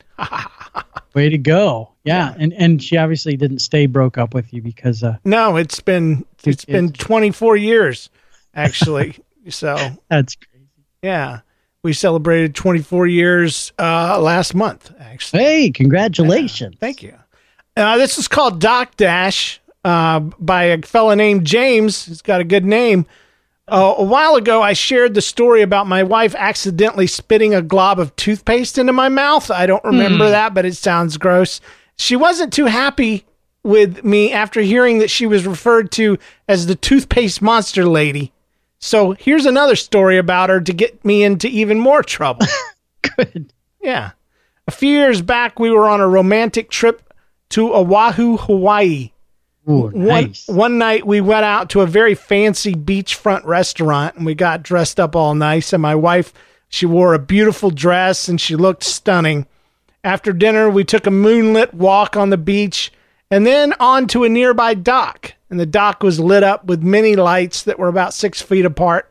I: Way to go. Yeah. yeah. And and she obviously didn't stay broke up with you because uh,
D: no, it's been it's been twenty-four years actually. So
I: that's crazy.
D: Yeah. We celebrated twenty-four years uh, last month, actually.
I: Hey, congratulations.
D: Yeah, thank you. Uh, this is called Doc Dash uh, by a fella named James. He's got a good name. Uh, a while ago, I shared the story about my wife accidentally spitting a glob of toothpaste into my mouth. I don't remember mm. that, but it sounds gross. She wasn't too happy with me after hearing that she was referred to as the toothpaste monster lady. So here's another story about her to get me into even more trouble.
I: Good.
D: Yeah. A few years back, we were on a romantic trip to Oahu, Hawaii.
I: Ooh, nice.
D: One, one night, we went out to a very fancy beachfront restaurant, and we got dressed up all nice. And my wife, she wore a beautiful dress, and she looked stunning. After dinner, we took a moonlit walk on the beach, and then on to a nearby dock. And the dock was lit up with many lights that were about six feet apart.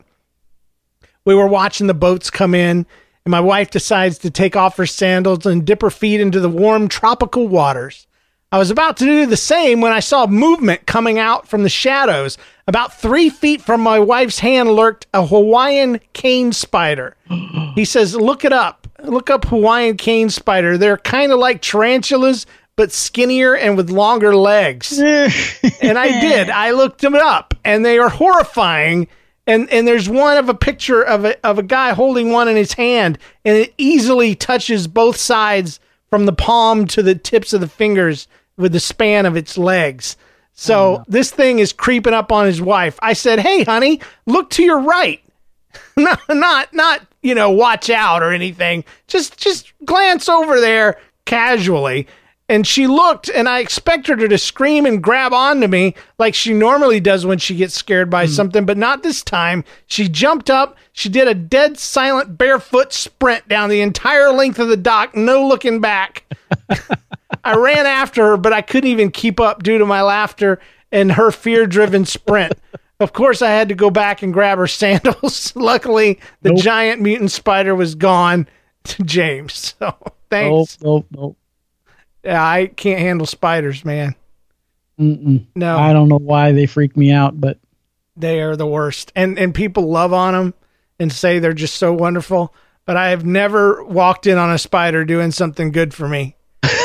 D: We were watching the boats come in, and my wife decides to take off her sandals and dip her feet into the warm tropical waters. I was about to do the same when I saw movement coming out from the shadows. About three feet from my wife's hand lurked a Hawaiian cane spider. He says, look it up. Look up Hawaiian cane spider. They're kind of like tarantulas, but skinnier and with longer legs. And I did. I looked them up, and they are horrifying. And and there's one of a picture of a of a guy holding one in his hand, and it easily touches both sides from the palm to the tips of the fingers with the span of its legs. So oh. this thing is creeping up on his wife. I said, "Hey, honey, look to your right." not, not, not, you know, watch out or anything. Just, just glance over there casually. And she looked, and I expected her to scream and grab onto me like she normally does when she gets scared by mm. something, but not this time. She jumped up. She did a dead silent barefoot sprint down the entire length of the dock, no looking back. I ran after her, but I couldn't even keep up due to my laughter and her fear-driven sprint. Of course, I had to go back and grab her sandals. Luckily, the nope. giant mutant spider was gone to James. So, thanks.
I: Nope, nope, nope.
D: Yeah, I can't handle spiders, man.
I: Mm-mm.
D: No.
I: I don't know why they freak me out, but
D: they are the worst. And and people love on them and say they're just so wonderful. But I have never walked in on a spider doing something good for me.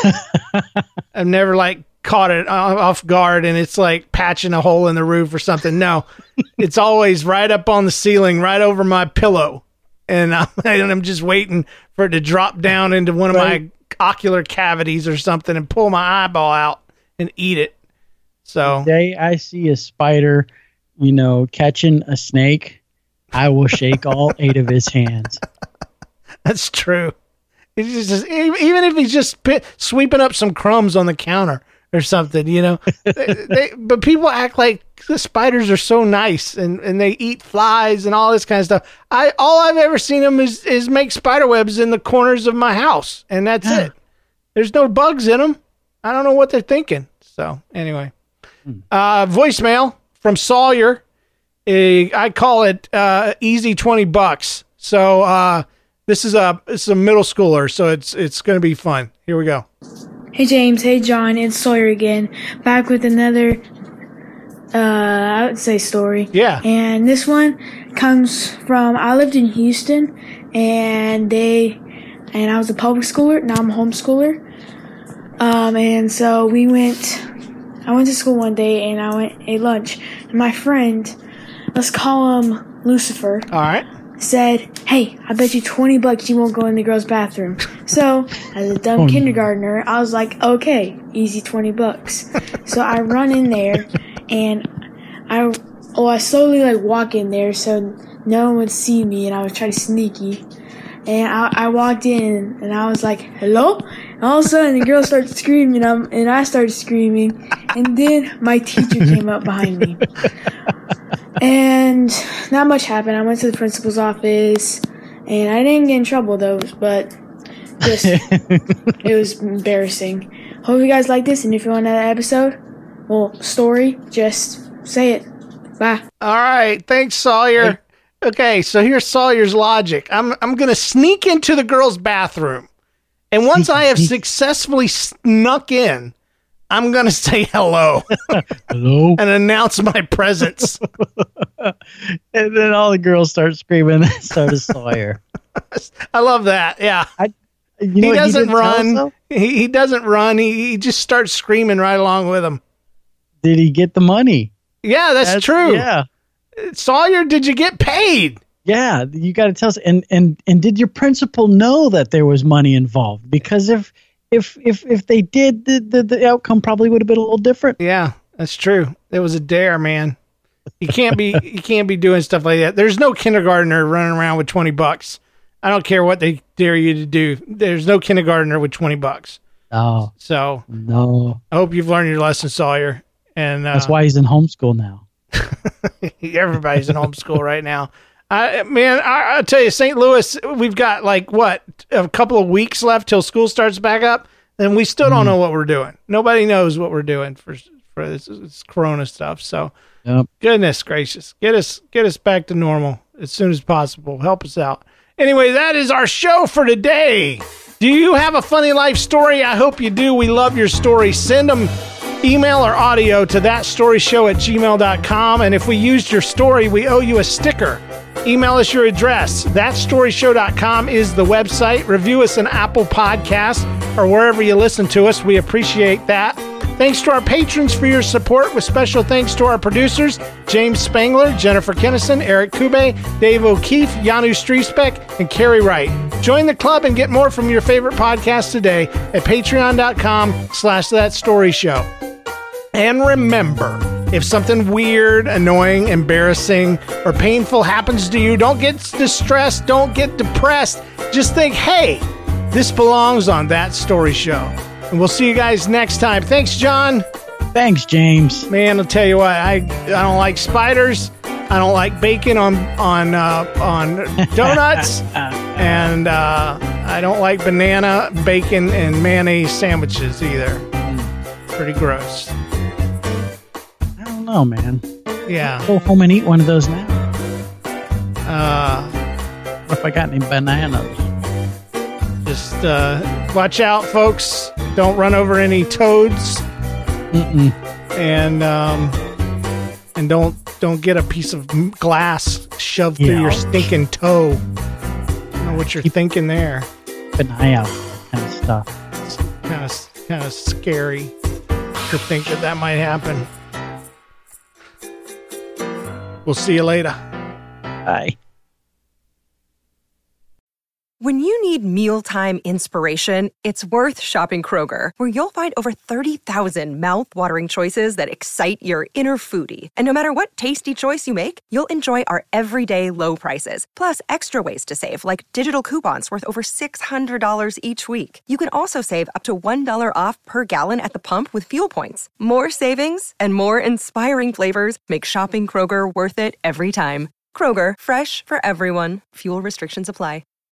D: I've never like caught it off guard and it's like patching a hole in the roof or something. No, it's always right up on the ceiling, right over my pillow. And I'm, and I'm just waiting for it to drop down into one of right. my ocular cavities or something and pull my eyeball out and eat it. So
I: the day I see a spider, you know, catching a snake, I will shake all eight of his hands.
D: That's true. It's just, even if he's just pit, sweeping up some crumbs on the counter or something, you know, they, they, but people act like the spiders are so nice and, and they eat flies and all this kind of stuff. I, all I've ever seen them is, is make spider webs in the corners of my house. And that's yeah. it. There's no bugs in them. I don't know what they're thinking. So anyway, hmm. uh, voicemail from Sawyer. A, I call it, uh, easy twenty bucks. So, uh, this is a, this is a middle schooler. So it's, it's going to be fun. Here we go.
K: Hey James, hey John, it's Sawyer again, back with another, uh, I would say story.
D: Yeah.
K: And this one comes from, I lived in Houston, and they, and I was a public schooler, now I'm a homeschooler. Um, and so we went, I went to school one day, and I went, ate lunch, and my friend, let's call him Lucifer.
D: All right.
K: Said, hey, I bet you twenty bucks you won't go in the girls' bathroom. So, as a dumb oh, kindergartner, I was like, okay, easy twenty bucks. So I run in there, and I, oh, I slowly, like, walk in there so no one would see me, and I was trying to sneaky. And I, I walked in, and I was like, hello? And all of a sudden, the girl started screaming, um, and I started screaming, and then my teacher came up behind me. And not much happened. I went to the principal's office, and I didn't get in trouble, though, but just, it was embarrassing. Hope you guys like this, and if you want another episode, well, story, just say it. Bye.
D: All right. Thanks, Sawyer. Okay, so here's Sawyer's logic. I'm I'm going to sneak into the girls' bathroom, and once I have successfully snuck in, I'm going to say hello.
I: Hello.
D: And announce my presence.
I: And then all the girls start screaming, so does Sawyer.
D: I love that. Yeah.
I: I, you know
D: he doesn't he run. He, he doesn't run. He, he just starts screaming right along with him.
I: Did he get the money?
D: Yeah, that's, that's true.
I: Yeah.
D: Sawyer, did you get paid?
I: Yeah, you got to tell us. And, and, and did your principal know that there was money involved? Because if... If if if they did, the, the the outcome probably would have been a little different.
D: Yeah, that's true. It was a dare, man. You can't be you can't be doing stuff like that. There's no kindergartner running around with twenty bucks. I don't care what they dare you to do. There's no kindergartner with twenty bucks.
I: Oh,
D: so
I: no.
D: I hope you've learned your lesson, Sawyer. And uh,
I: that's why he's in homeschool now.
D: Everybody's in homeschool right now. I, man, I, I tell you, Saint Louis, we've got like what a couple of weeks left till school starts back up, and we still don't mm. know what we're doing. Nobody knows what we're doing for for this, this Corona stuff. So,
I: yep.
D: Goodness gracious, get us get us back to normal as soon as possible. Help us out. Anyway, that is our show for today. Do you have a funny life story? I hope you do. We love your stories. Send them email or audio to thatstoryshow at gmail dot com. And if we used your story, we owe you a sticker. Email us your address. that story show dot com is the website. Review us on Apple Podcasts or wherever you listen to us. We appreciate that. Thanks to our patrons for your support, with special thanks to our producers, James Spangler, Jennifer Kennison, Eric Kube, Dave O'Keefe, Janu Striesbeck, and Carrie Wright. Join the club and get more from your favorite podcast today at patreon.com slash that story show. And remember, if something weird, annoying, embarrassing, or painful happens to you, don't get distressed, don't get depressed. Just think, hey, this belongs on That Story Show. And we'll see you guys next time. Thanks, John.
I: Thanks, James.
D: Man, I'll tell you what, I I don't like spiders. I don't like bacon on on uh, on donuts, and uh, I don't like banana, bacon, and mayonnaise sandwiches either. Pretty gross.
I: I don't know, man.
D: Yeah.
I: Go home and eat one of those now.
D: Uh,
I: what if I got any bananas?
D: Just uh, watch out, folks. Don't run over any toads.
I: Mm-mm.
D: And um, and don't don't get a piece of glass shoved
I: Yeah.
D: through your stinking toe. I don't know what you're Keep thinking there.
I: Keep an eye out for that kind of stuff.
D: It's kind of kind of scary to think that that might happen. We'll see you later.
I: Bye.
B: When you need mealtime inspiration, it's worth shopping Kroger, where you'll find over thirty thousand mouth-watering choices that excite your inner foodie. And no matter what tasty choice you make, you'll enjoy our everyday low prices, plus extra ways to save, like digital coupons worth over six hundred dollars each week. You can also save up to one dollar off per gallon at the pump with fuel points. More savings and more inspiring flavors make shopping Kroger worth it every time. Kroger, fresh for everyone. Fuel restrictions apply.